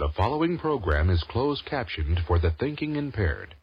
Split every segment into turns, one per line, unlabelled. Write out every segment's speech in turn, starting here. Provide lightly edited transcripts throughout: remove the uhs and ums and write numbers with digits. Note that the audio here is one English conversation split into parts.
The following program is closed captioned for the thinking impaired.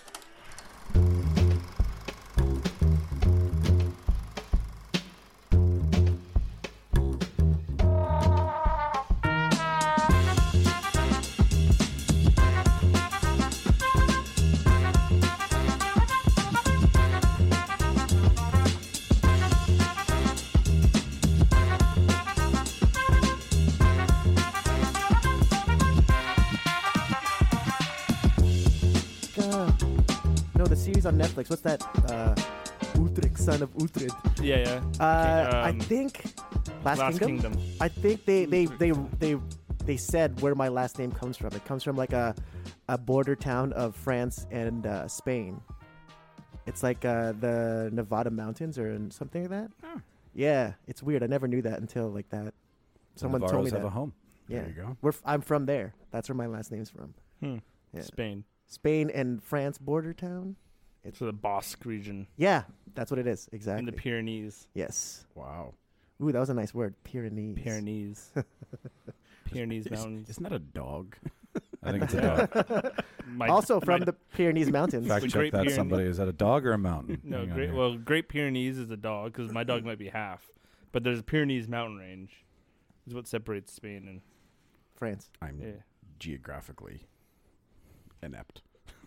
On Netflix, what's that? Utrecht, Son of Utrecht.
Yeah.
I think Last Kingdom. I think they said where my last name comes from. It comes from like a border town of France and Spain. It's like the Nevada mountains or something like that.
Oh.
Yeah, it's weird. I never knew that until like that. Someone told me that.
Have a home.
Yeah,
There you
go. I'm from there. That's where my last name's from.
Yeah.
Spain and France border town.
It's the Basque region.
Yeah, that's what it is. Exactly.
In the Pyrenees.
Yes.
Wow.
Ooh, that was a nice word. Pyrenees.
Pyrenees Mountains.
Isn't that a dog?
I think it's a dog.
Also from the Pyrenees Mountains.
Fact check that, somebody. Is that a dog or a mountain?
No, Great Pyrenees is a dog because my dog might be half. But there's a Pyrenees mountain range. Is what separates Spain and
France.
I'm geographically inept.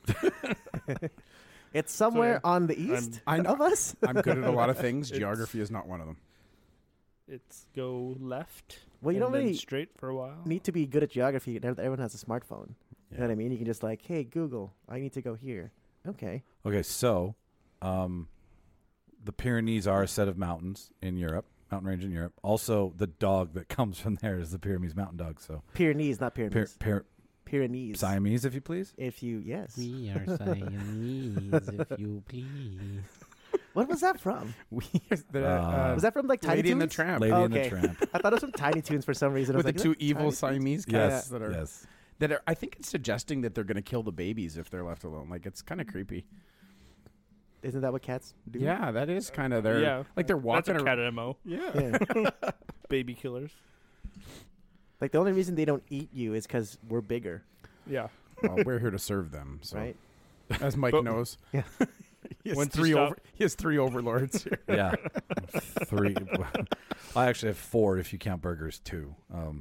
It's somewhere on the east of us.
I'm good at a lot of things. Geography is not one of them.
It's go left.
Well, you don't really
straight for a while.
Need to be good at geography. Everyone has a smartphone. Yeah. You know what I mean? You can just like, hey, Google, I need to go here. Okay.
Okay, so the Pyrenees are a set of mountains in Europe, mountain range in Europe. Also, the dog that comes from there is the Pyrenees mountain dog. So
Pyrenees, not Pyrenees. Pyrenees.
Siamese, if you please.
Yes.
We are Siamese, if you please.
What was that from?
Was
that from like Tiny
Lady
Toons?
and the Tramp?
Lady and the Tramp.
I thought it was from Tiny Toons for some reason.
With
I
the
was
two
like,
evil Siamese cats that are. I think it's suggesting that they're going to kill the babies if they're left alone. Like, it's kind of creepy.
Isn't that what cats do?
Yeah, that is kind of their. Yeah, like they're walking.
That's a cat MO.
Yeah.
Baby killers.
Like the only reason they don't eat you is because we're bigger.
Yeah.
Well, we're here to serve them. So.
Right.
As Mike knows.
Yeah.
He has three overlords here.
Yeah. 3. I actually have 4 if you count Burger's 2.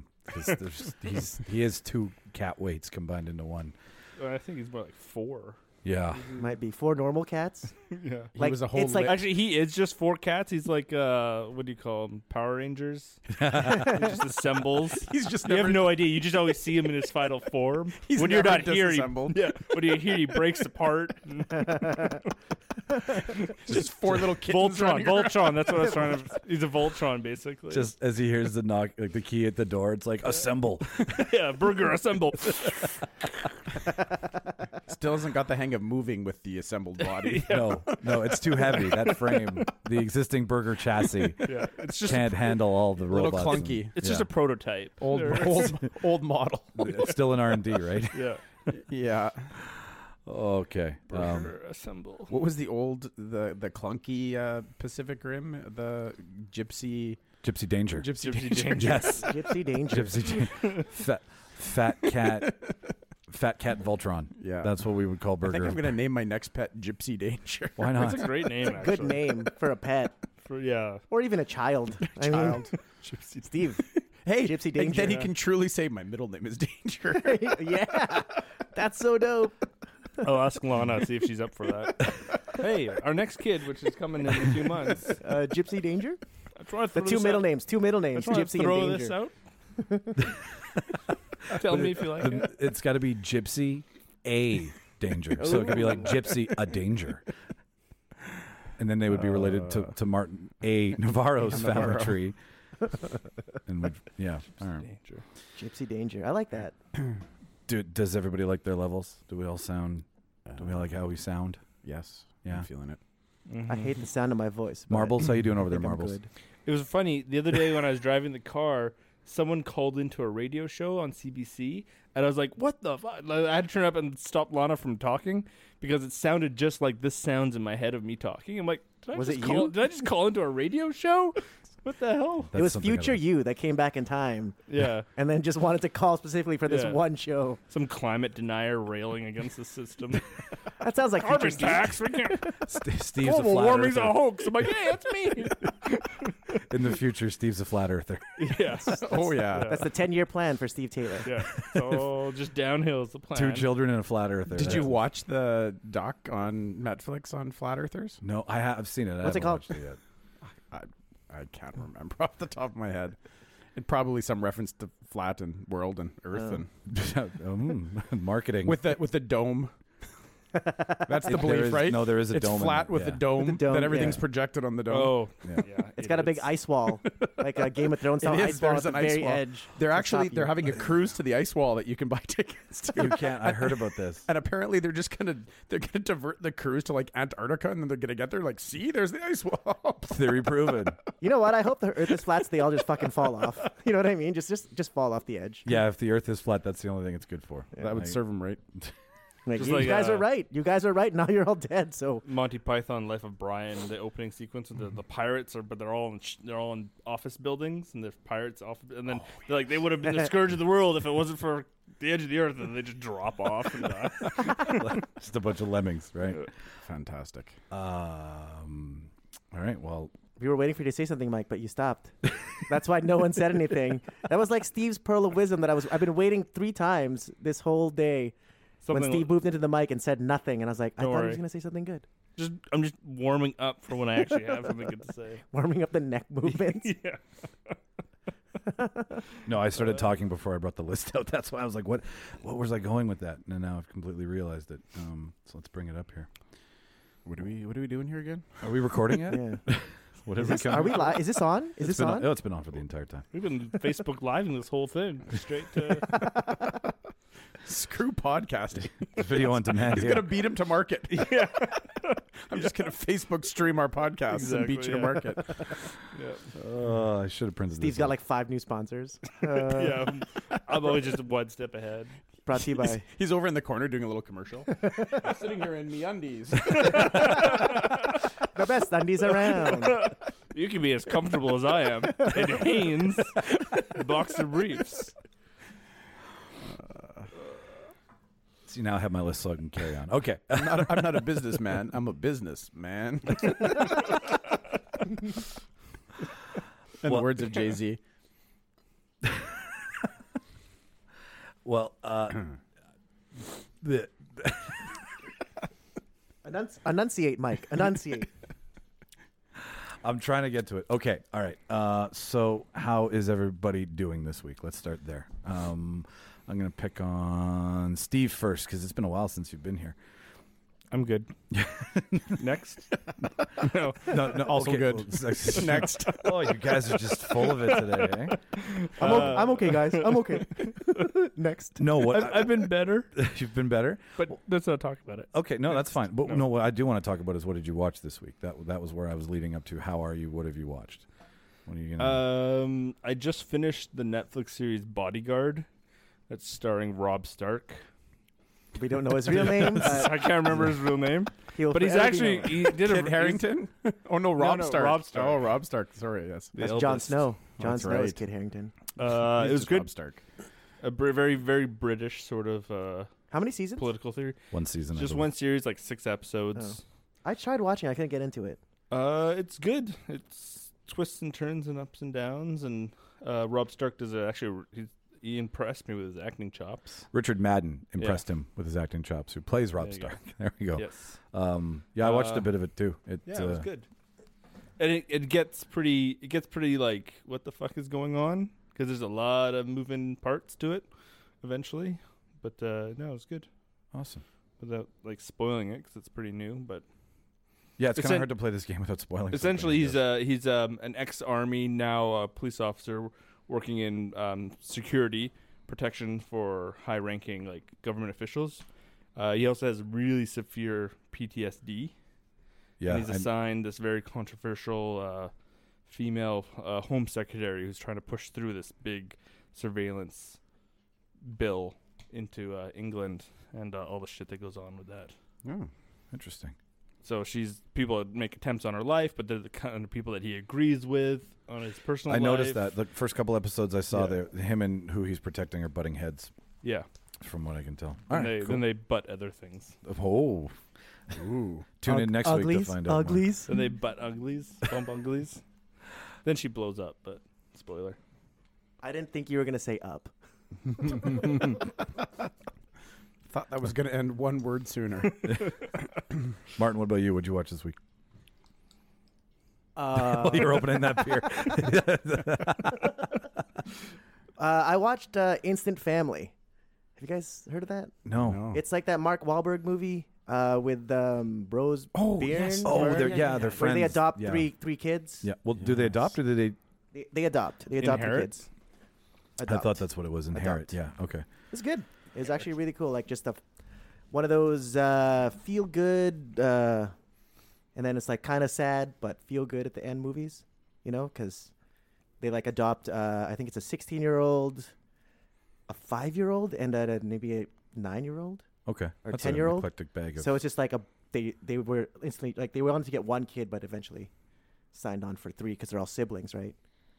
He has 2 cat weights combined into one.
I think he's more like 4.
Yeah.
Might be 4 normal cats.
Yeah.
Like,
he was a whole
actually, he is just 4 cats. He's like, what do you call them? Power Rangers? He just assembles.
He's just
you have no idea. You just always see him in his final form.
He's
when you're not here,
when
you're here, he breaks apart.
Just 4 little kittens.
Voltron. That's what I was trying to. He's a Voltron, basically.
Just as he hears the knock, like the key at the door, it's like assemble.
Yeah, Burger assemble.
Still hasn't got the hang of moving with the assembled body.
No, it's too heavy. That frame, the existing Burger chassis,
it's just
can't handle all the robots.
Little clunky.
It's just a prototype.
Old model.
It's still in R&D, right?
Yeah.
Yeah.
Okay.
Burger assemble.
What was the clunky Pacific Rim? The Gypsy
Danger.
Gypsy Danger.
Yes.
Gypsy Danger.
Fat cat Voltron.
Yeah.
That's what we would call Burger.
I think I'm going to name my next pet Gypsy Danger.
Why not?
That's a great name, actually.
Good name for a pet.
Or
even a child.
Gypsy
Steve.
Hey,
Gypsy Danger.
And then he can truly say, my middle name is Danger.
Yeah. That's so dope.
I'll ask Lana, see if she's up for that. Hey, our next kid, which is coming in a few months.
Gypsy Danger?
The
2 middle names. 2 middle names. Gypsy and Danger.
This out. Tell me if you like it.
It's got to be Gypsy A Danger. So it could be like Gypsy a Danger. And then they would be related to Martin A. Navarro's family tree. And all right.
Danger.
Gypsy Danger. I like that.
Does everybody like their levels? Do we all sound? Do we like how we sound?
Yes.
Yeah.
I'm feeling it.
Mm-hmm. I hate the sound of my voice.
Marbles, how you doing over there, Marbles?
Good.
It was funny. The other day when I was driving the car, someone called into a radio show on CBC, and I was like, what the fuck? I had to turn up and stop Lana from talking because it sounded just like this sounds in my head of me talking. I'm like, did I just call into a radio show? What the hell?
It was future you that came back in time.
Yeah.
And then just wanted to call specifically for this one show.
Some climate denier railing against the system.
That sounds like
carbon
future
tax.
Steve's
global
a flat
warming's
earther.
a hoax. I'm like, yeah, that's me.
In the future, Steve's a flat earther.
Yes.
Oh yeah.
That's the 10-year plan for Steve Taylor.
Yeah. So just downhill is the plan.
2 children and a flat earther.
Did you watch the doc on Netflix on flat earthers?
No, I've seen it.
What's it called?
I haven't watched it yet.
I can't remember off the top of my head. It probably some reference to flat and world and earth and
Marketing
with the dome. That's the belief, right?
No, there is a
it's
dome.
It's flat with a dome,
With the dome,
that everything's
yeah.
projected on the dome.
Oh.
Yeah.
Yeah.
It's got a big ice wall, like a Game of Thrones style ice wall at
There's
the
an ice
very
wall.
edge.
They're
to
having a cruise to the ice wall that you can buy tickets to.
You can't. I heard about this.
And apparently they're gonna divert the cruise to like Antarctica, and then they're gonna get there like, see, there's the ice wall.
Theory proven.
You know what? I hope the Earth is flat so they all just fucking fall off. You know what I mean? Just fall off the edge.
Yeah, if the Earth is flat, that's the only thing it's good for.
That would serve them right.
Like,
Just
you
like,
guys are right. You guys are right. Now you're all dead. So
Monty Python, Life of Brian, the opening sequence with the pirates but they're all in office buildings, and there's pirates off, and then they're like they would have been the scourge of the world if it wasn't for the edge of the earth, and they just drop off and die.
Just a bunch of lemmings, right?
Fantastic.
All right. Well,
we were waiting for you to say something, Mike, but you stopped. That's why no one said anything. That was like Steve's pearl of wisdom I've been waiting 3 times this whole day. When Steve moved into the mic and said nothing, and I was like, I thought he was going to say something good.
I'm just warming up for when I actually have something good to say.
Warming up the neck movements.
Yeah.
no, I started talking before I brought the list out. That's why I was like, what was I going with that? And now I've completely realized it. So let's bring it up here.
What are we doing here again?
Are we recording it?
Yeah.
Are
we live? Is this on? Is this on?
Oh, it's been on for the entire time.
We've been Facebook Living this whole thing straight to.
Screw podcasting.
Video on demand.
He's gonna beat him to market. Yeah. I'm just gonna Facebook stream our podcast and beat you to market.
Oh, I should have printed
Steve's
this
got
out.
like 5 new sponsors.
Yeah, I'm always just one step ahead.
Brought to you by.
He's over in the corner doing a little commercial. I'm sitting here in MeUndies.
The best undies around.
You can be as comfortable as I am in Hanes boxer briefs.
See, now I have my list so I can carry on. Okay.
I'm not a businessman. I'm a businessman. In the words of Jay-Z.
Well,
Enunciate, Mike. Enunciate.
I'm trying to get to it. Okay. All right. So how is everybody doing this week? Let's start there. I'm going to pick on Steve first because it's been a while since you've been here.
I'm good. Next. No.
Also
okay.
good. Next.
Oh, you guys are just full of it today, eh?
I'm okay, guys. I'm okay. Next.
No, what?
I've been better,
You've been better?
but let's not talk about it.
Okay, no, that's fine. But no, what I do want to talk about is what did you watch this week? That was where I was leading up to. How are you? What have you watched? What are you gonna?
I just finished the Netflix series Bodyguard. That's starring Rob Stark.
We don't know his real name.
I can't remember his real name,
He'll
but he's
forever be
actually
known.
he did
Kit Harington? Oh, no, Rob Stark.
Rob Stark.
Oh, Rob Stark. Sorry, yes.
That's
the
Jon
eldest.
Snow. Jon
That's
Snow is
right.
Kit Harington.
It was
Just
good.
Rob Stark.
A very, very British sort of
How many seasons?
political theory.
One season. I
Just
believe.
one series, like 6 episodes.
I tried watching. I couldn't get into it.
It's good. It's twists and turns and ups and downs, and Rob Stark does it. Actually, he impressed me with his acting chops.
Richard Madden impressed him with his acting chops, who plays Rob
There you
Stark. There we go.
Yes.
Yeah, I watched a bit of it too. It
was good. And it gets pretty like, what the fuck is going on? Because there's a lot of moving parts to it eventually. But no, it's good.
Awesome.
Without like spoiling it, because it's pretty new. But
Yeah, it's kind of hard to play this game without spoiling.
essentially,
something,
he's an ex-army, now a police officer working in security protection for high-ranking like government officials. He also has really severe PTSD.
Yeah,
And he's assigned this very controversial female home secretary who's trying to push through this big surveillance bill into England and all the shit that goes on with that.
Oh, interesting.
So people make attempts on her life, but they're the kind of people that he agrees with on his personal life.
I noticed that the first couple episodes I saw,
Yeah.
him and who he's protecting are butting heads,
Yeah.
from what I can tell.
Then they butt other things.
Oh,
Ooh.
tune in next week to
Uglies?
find out. more.
Uglies.
Then they butt uglies, bump uglies. Then she blows up, but spoiler.
I didn't think you were gonna say up.
Thought that was going to end one word sooner.
Martin, what about you? What'd you watch this week?
Uh,
You're opening that beer.
I watched Instant Family. Have you guys heard of that?
No.
It's like that Mark Wahlberg movie with Rose Byrne.
yes.
Oh,
Byrne,
they're
where
friends.
they adopt
Yeah.
three kids.
Yeah. Well, do they adopt or do they?
They adopt. They adopt the
Inherit?
kids.
I
Adopt.
thought that's what it was. Inherit.
Adopt.
Yeah. Okay.
It's good. It's actually really cool. Like just one of those feel good, and then it's like kind of sad but feel good at the end movies. You know, because they like adopt. I think it's a 16-year-old, a 5-year-old, and maybe a 9-year-old
Okay.
or
That's
10-year-old.
An eclectic bag of.
So it's just like they were instantly like they wanted to get one kid, but eventually signed on for 3 because they're all siblings, right?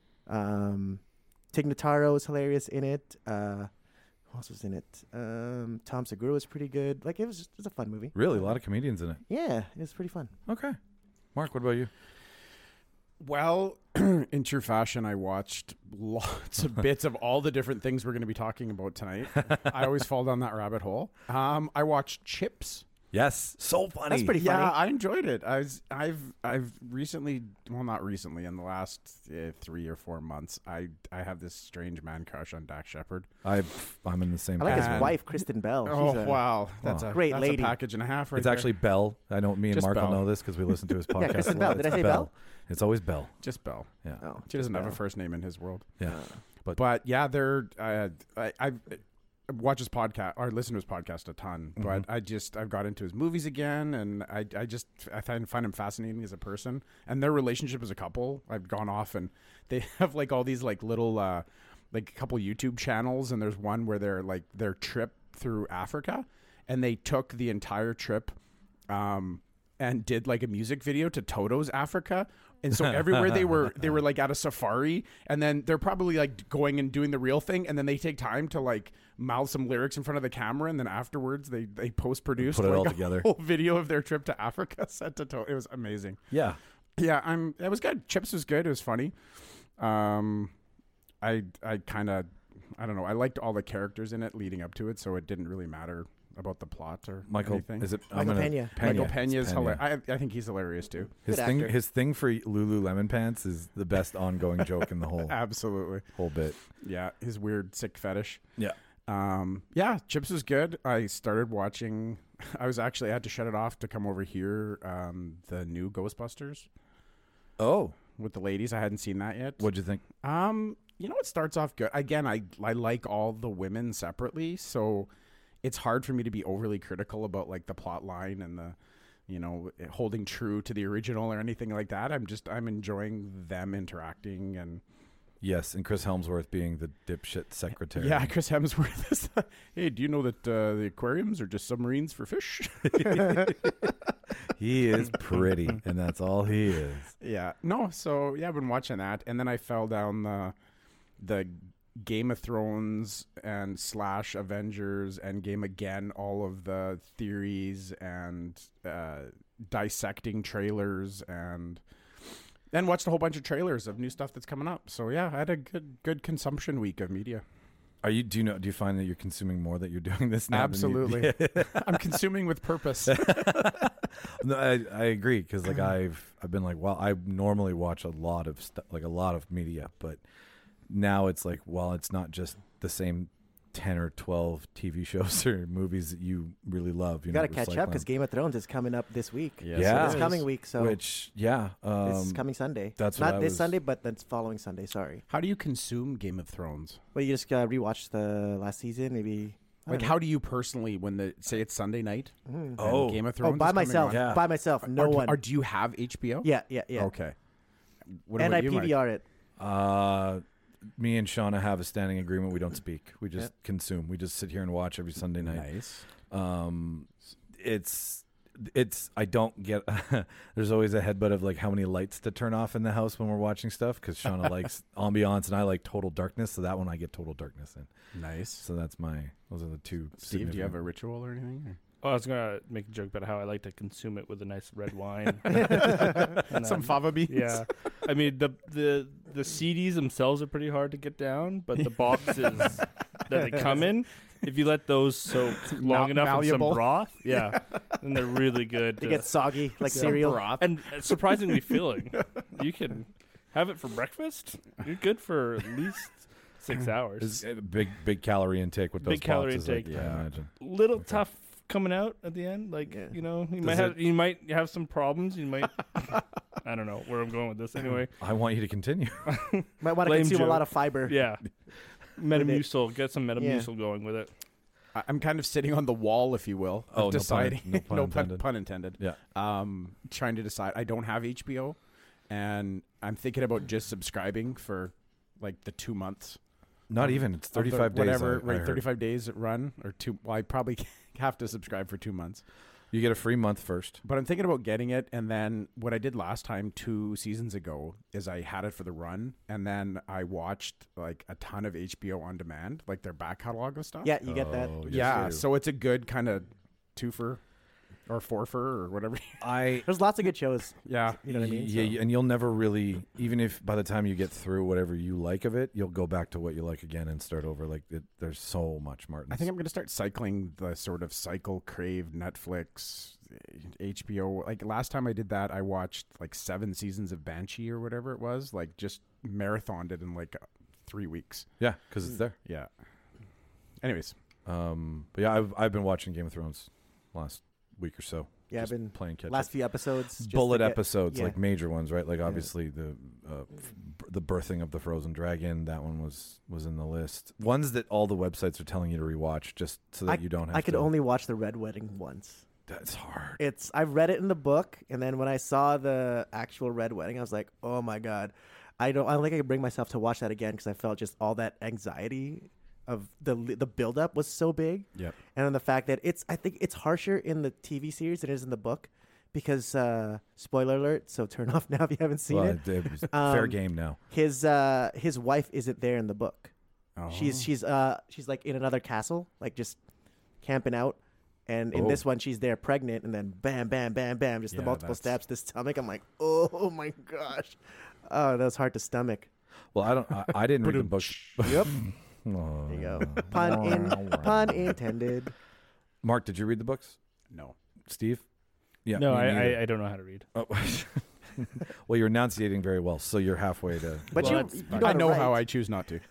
Tig Notaro is hilarious in it. Who else was in it? Tom Segura was pretty good. Like it was a fun movie.
Really, a lot of comedians in it.
Yeah, it was pretty fun.
Okay. Mark, what about you?
Well, in true fashion, I watched lots of bits of all the different things we're going to be talking about tonight. I always fall down that rabbit hole. I watched Chips.
Yes. So funny.
That's pretty funny.
Yeah, I enjoyed it. I've recently, well, not recently, in the last 3 or 4 months, I have this strange man crush on Dax Shepard.
I'm in the same.
I like his
And-
wife, Kristen Bell.
Oh
She's a-
wow, that's a
Great
that's
lady.
a package and a half. Right
It's
there.
actually Bell. I know me and
Just
Mark will
Bell.
know this because we listen to his podcast.
Kristen
a
Bell.
lot.
Did I
It's
say Bell?
It's always Bell.
just Bell.
Yeah.
Oh,
She doesn't have a
Bell.
first name in his world.
Yeah.
But yeah, they're I watch his podcast or listen to his podcast a ton. But I've got into his movies again, and I find him fascinating as a person. And their relationship as a couple, I've gone off, and they have like all these like little like a couple YouTube channels, and there's one where they're like their trip through Africa, and they took the entire trip and did like a music video to Toto's Africa. And so everywhere they were like at a safari, and then they're probably like going and doing the real thing, and then they take time to like mouth some lyrics in front of the camera, and then afterwards they post produce
Put it all
like
together.
a whole video of their trip to Africa set to Toto. It was amazing.
Yeah.
Yeah, it was good. Chips was good. It was funny. I kind of, I don't know. I liked all the characters in it leading up to it, so it didn't really matter about the plot or
Michael,
anything.
is it
Michael Pena.
Michael
Pena.
Pena is
It's
hilarious. I think he's hilarious too.
His
Good
thing,
actor.
his thing for Lululemon pants is the best ongoing joke in the whole
Absolutely.
whole bit.
Yeah, his weird sick fetish.
Yeah.
Yeah, Chips was good. I started watching. I had to shut it off to come over here. The new Ghostbusters
Oh,
with the ladies. I hadn't seen that yet.
what'd you think?
You know, it starts off good. Again, I like all the women separately, so it's hard for me to be overly critical about like the plot line and the, you know, holding true to the original or anything like that. I'm enjoying them interacting and.
Yes, and Chris Helmsworth being the dipshit secretary.
Yeah, Chris Hemsworth is. Hey, do you know that the aquariums are just submarines for fish?
He is pretty, and that's all he is.
Yeah. No, so yeah, I've been watching that, and then I fell down the Game of Thrones and / Avengers and Game again, all of the theories and dissecting trailers and watched a whole bunch of trailers of new stuff that's coming up. So yeah, I had a good consumption week of media.
Do you find that you're consuming more that you're doing this now?
Absolutely. I'm consuming with purpose.
No, I agree because like I've been like, well, I normally watch a lot of like a lot of media, but now it's like, well, it's not just the same 10 or 12 TV shows or movies that you really love.
You got to catch up because Game of Thrones is coming up this week.
Yes,
Yeah.
This coming week. So
this
this coming Sunday.
that's what
not
I
this
was-
Sunday, but that's following Sunday. Sorry.
How do you consume Game of Thrones?
Well, you just rewatch the last season, maybe. I
Like,
don't
how do you personally, when say it's Sunday night?
know.
and
Oh.
Game of
Oh,
Thrones.
by
is coming
myself.
on?
Yeah.
By myself. No one.
Or do you have HBO?
Yeah.
Okay. What
And I
about you, Mike?
PVR it.
Me and Shauna have a standing agreement. We don't speak. We just consume. We just sit here and watch every Sunday night.
Nice.
It's I don't get. There's always a headbutt of like how many lights to turn off in the house when we're watching stuff because Shauna likes ambiance and I like total darkness. So that one I get total darkness in.
Nice.
So those are the two.
Steve, do you have a ritual or anything? Or?
Oh, I was gonna make a joke about how I like to consume it with a nice red wine.
Some fava beans.
Yeah, I mean the CDs themselves are pretty hard to get down, but the boxes that they come in, if you let those soak long enough in some broth, then they're really good.
They get soggy like cereal,
broth.
And surprisingly filling. You can have it for breakfast. You're good for at least 6 hours.
It's a big calorie intake with those
Big calorie
boxes,
intake.
I imagine.
Little tough coming out at the end, like you might have some problems. You might, I don't know where I'm going with this. Anyway,
I want you to continue.
might want to
Lame
consume
joke.
a lot of fiber.
yeah, Metamucil. Get some Metamucil going with it.
I'm kind of sitting on the wall, if you will, of deciding.
no pun
intended.
Yeah.
Trying to decide. I don't have HBO, and I'm thinking about just subscribing for like the 2 months.
Not even. It's 35 days.
Whatever,
I heard.
35 days run or 2. Well, I probably have to subscribe for 2 months.
You get a free month first.
But I'm thinking about getting it, and then what I did last time 2 seasons ago is I had it for the run, and then I watched like a ton of HBO on demand, like their back catalog of stuff.
Yeah, you get that.
Oh, yes,
Yeah,
you do.
so it's a good kind of twofer or fourfer or whatever.
There's lots of good shows.
Yeah.
You know what I mean?
Yeah,
So-
and you'll never really, even if by the time you get through whatever you like of it, you'll go back to what you like again and start over. Like there's so much, Martin.
I think I'm going to start cycling the sort of cycle Crave, Netflix, HBO. Like last time I did that, I watched like 7 seasons of Banshee or whatever it was. Like just marathoned it in like 3 weeks.
yeah, because it's there.
Yeah. Anyways,
But yeah, I've been watching Game of Thrones last week or so.
Yeah,
Just
I've been
playing catch
last
up.
few episodes. just
Bullet
to get-
episodes,
yeah.
like major ones, right? Like obviously the birthing of the Frozen Dragon, that one was in the list. Ones that all the websites are telling you to rewatch, just so that you don't have.
I could
to,
only watch the Red Wedding once.
That's hard.
I've read it in the book, and then when I saw the actual Red Wedding, I was like, oh my god, I don't think I could bring myself to watch that again because I felt just all that anxiety of the build up was so big.
Yep.
And then the fact that I think it's harsher in the TV series than it is in the book because spoiler alert, so turn off now if you haven't seen
Well,
it.
it was fair game now.
His wife isn't there in the book.
Oh.
She's like in another castle, like just camping out. And in this one, she's there pregnant, and then bam, bam, bam, bam, just the
Yeah,
multiple
that's-
stabs to the stomach. I'm like, oh my gosh, oh, that was hard to stomach.
Well, I didn't read the book.
Yep,
Oh.
there you go. Pun intended.
Mark, did you read the books?
No.
Steve? Yeah.
No,
me neither.
I don't know how to read.
Oh. Well, you're enunciating very well, so you're halfway to.
But
Well,
you
that's
know
I know
to
how
write.
I choose not to.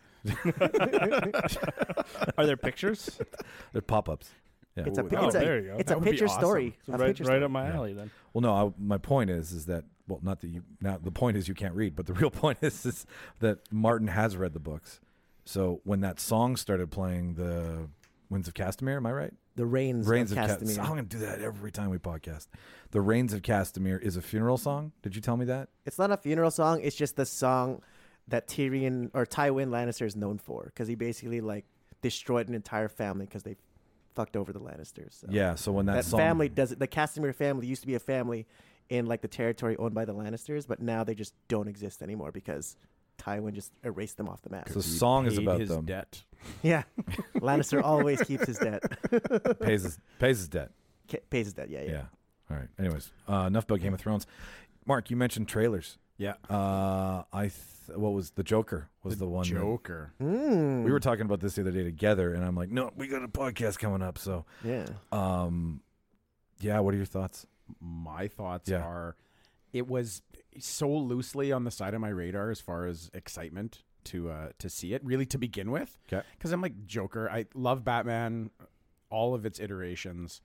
Are there pictures?
They're pop-ups. Yeah.
It's a
Oh,
it's
there
a
you go.
it's
That
a
would be
picture
awesome.
story.
So
A
right
picture story.
up my alley then.
Well, no. My point is that not that you now. The point is you can't read, but the real point is that Martin has read the books. So when that song started playing, the Winds of Castamere, am I right?
The Rains of Castamere.
I'm going to do that every time we podcast. The Rains of Castamere is a funeral song. Did you tell me that?
It's not a funeral song. It's just the song that Tyrion or Tywin Lannister is known for because he basically like destroyed an entire family because they fucked over the Lannisters. So.
Yeah. So when that song,
family does it. The Castamere family used to be a family in like the territory owned by the Lannisters, but now they just don't exist anymore because Tywin just erased them off the map.
So the song is
Paid
about
his
them.
debt.
Yeah, Lannister always keeps his debt.
Pays his debt.
Pays his debt. Yeah.
Yeah. All right. Anyways, enough about Game of Thrones. Mark, you mentioned trailers.
Yeah.
What was the Joker? Was the one that-
Joker.
we were talking about this the other day together, and I'm like, no, we got a podcast coming up. So,
Yeah.
yeah. What are your thoughts?
My thoughts
Yeah.
are it was so loosely on the side of my radar as far as excitement to see it, really, to begin with.
Okay.
Because I'm like, Joker, I love Batman, all of its iterations.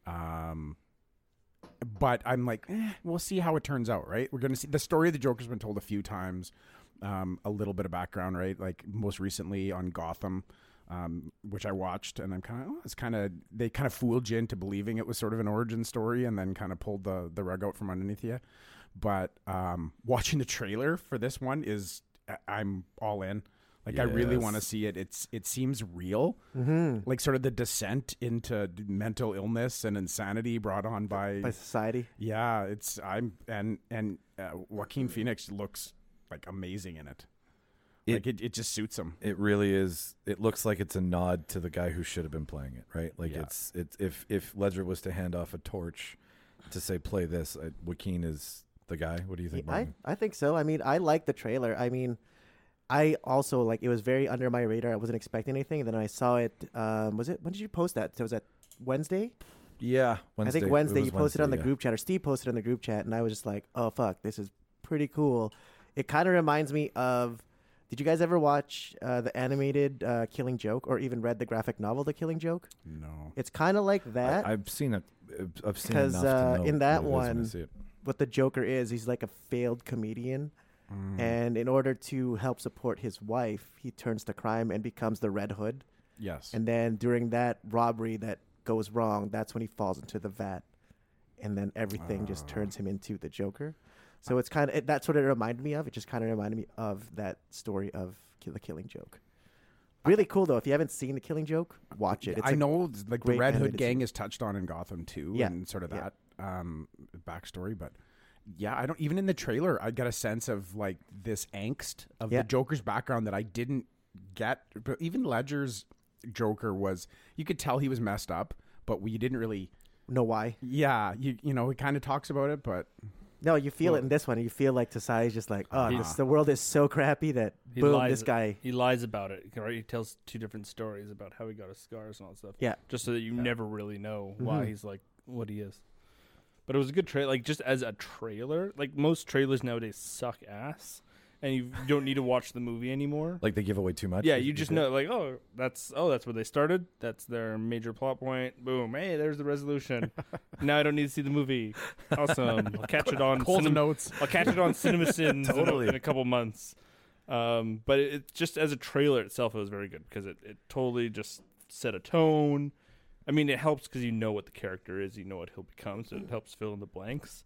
But I'm like, we'll see how it turns out, right? We're going to see. The story of the Joker's been told a few times. A little bit of background, right? Like most recently on Gotham, which I watched, and I'm kind of, they kind of fooled you into believing it was sort of an origin story, and then kind of pulled the rug out from underneath you. But watching the trailer for this one I'm all in. Like I really
Yes.
want to see it. It seems real, like sort of the descent into mental illness and insanity brought on by
society.
Yeah, Joaquin Phoenix looks like amazing in it. It just suits him.
It really is. It looks like it's a nod to the guy who should have been playing it, right? Like
Yeah.
it's if Ledger was to hand off a torch to say play this, Joaquin is the guy. What do you think, Martin?
I think so. I mean, I like the trailer. I mean, I also like it was very under my radar. I wasn't expecting anything, and then I saw it. Was it when did you post that? Was that Wednesday?
Yeah, Wednesday.
I think Wednesday
It was
you posted on the
yeah.
group chat, or Steve posted on the group chat, and I was just like, oh fuck, this is pretty cool. It kind of reminds me of. Did you guys ever watch the animated Killing Joke, or even read the graphic novel The Killing Joke?
No.
It's kind of like that.
I've seen it. I've seen
Because
enough to know
in that
what it is when I
one,
see it.
what the Joker is, he's like a failed comedian. And in order to help support his wife, he turns to crime and becomes the Red Hood.
Yes.
And then during that robbery that goes wrong, that's when he falls into the vat. And then everything just turns him into the Joker. So it's kind of, that's what it reminded me of. It just kind of reminded me of that story of The Killing Joke. Really cool, though. If you haven't seen The Killing Joke, watch it. It's
I know like the
great
Red Hood
animated
gang
series.
is touched on in Gotham too,
Yeah.
and sort of
Yeah.
that backstory. But yeah, I don't even in the trailer I got a sense of like this angst of
Yeah.
the Joker's background that I didn't get. But even Ledger's Joker was, you could tell he was messed up, but we didn't really.
Know why?
Yeah, you know he kind of talks about it, but
No, you feel it in this one. You feel like society's just like, oh, the world is so crappy that,
He
boom,
lies,
this guy.
He lies about it. Right? He tells two different stories about how he got his scars and all that stuff.
Yeah.
Just so that you never really know why he's like what he is. But it was a good trailer. Like just as a trailer, like most trailers nowadays suck ass, and you don't need to watch the movie anymore.
Like they give away too much.
Yeah, you just know, like, that's where they started. That's their major plot point. Boom, hey, there's the resolution. Now I don't need to see the movie. Awesome. I'll catch it on
notes.
I'll catch it on CinemaSins
Totally.
in a couple months. But it just as a trailer itself, it was very good because it totally just set a tone. I mean, it helps because you know what the character is, you know what he'll become, so it helps fill in the blanks.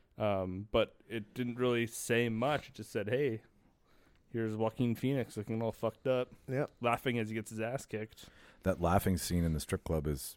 But it didn't really say much. It just said, hey, here's Joaquin Phoenix looking all fucked up,
Yep.
laughing as he gets his ass kicked.
That laughing scene in the strip club is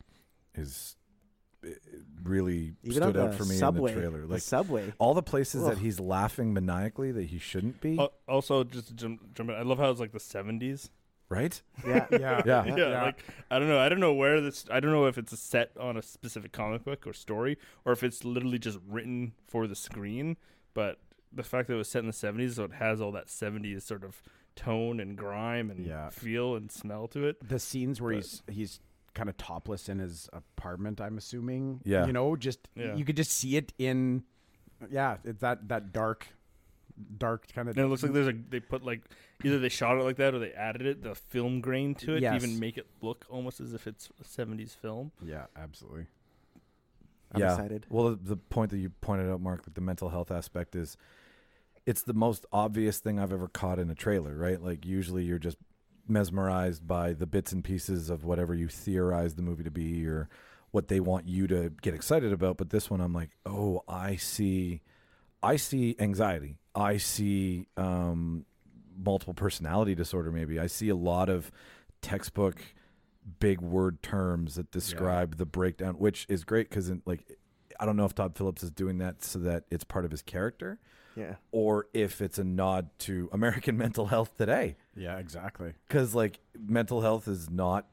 it really
Even on
stood out
the
for me
subway,
in the trailer.
the
Like
subway.
all the places that
Ugh.
he's laughing maniacally that he shouldn't be.
Also, just to jump in, I love how it's like the 70s.
Right?
Yeah.
yeah,
Yeah.
Yeah, like I don't know. I don't know where this. I don't know if it's a set on a specific comic book or story, or if it's literally just written for the screen. But the fact that it was set in the 70s, so it has all that 70s sort of tone and grime and
Yeah.
feel and smell to it.
the scenes where
But-
he's kind of topless in his apartment, I'm assuming.
Yeah.
You know, just
Yeah.
you could just see it in it's that dark kind of
And it looks like they put like either they shot it like that or they added it, the film grain to it, to
Yes.
even make it look almost as if it's a 70s film.
Yeah, absolutely.
I'm excited.
Well, the point that you pointed out, Mark, like the mental health aspect is, it's the most obvious thing I've ever caught in a trailer, right? Like usually you're just mesmerized by the bits and pieces of whatever you theorize the movie to be or what they want you to get excited about. But this one, I'm like, oh, I see anxiety. I see multiple personality disorder. Maybe I see a lot of textbook big word terms that describe the breakdown, which is great because like I don't know if Todd Phillips is doing that so that it's part of his character,
Yeah.
or if it's a nod to American mental health today.
Yeah, exactly.
Because like mental health is not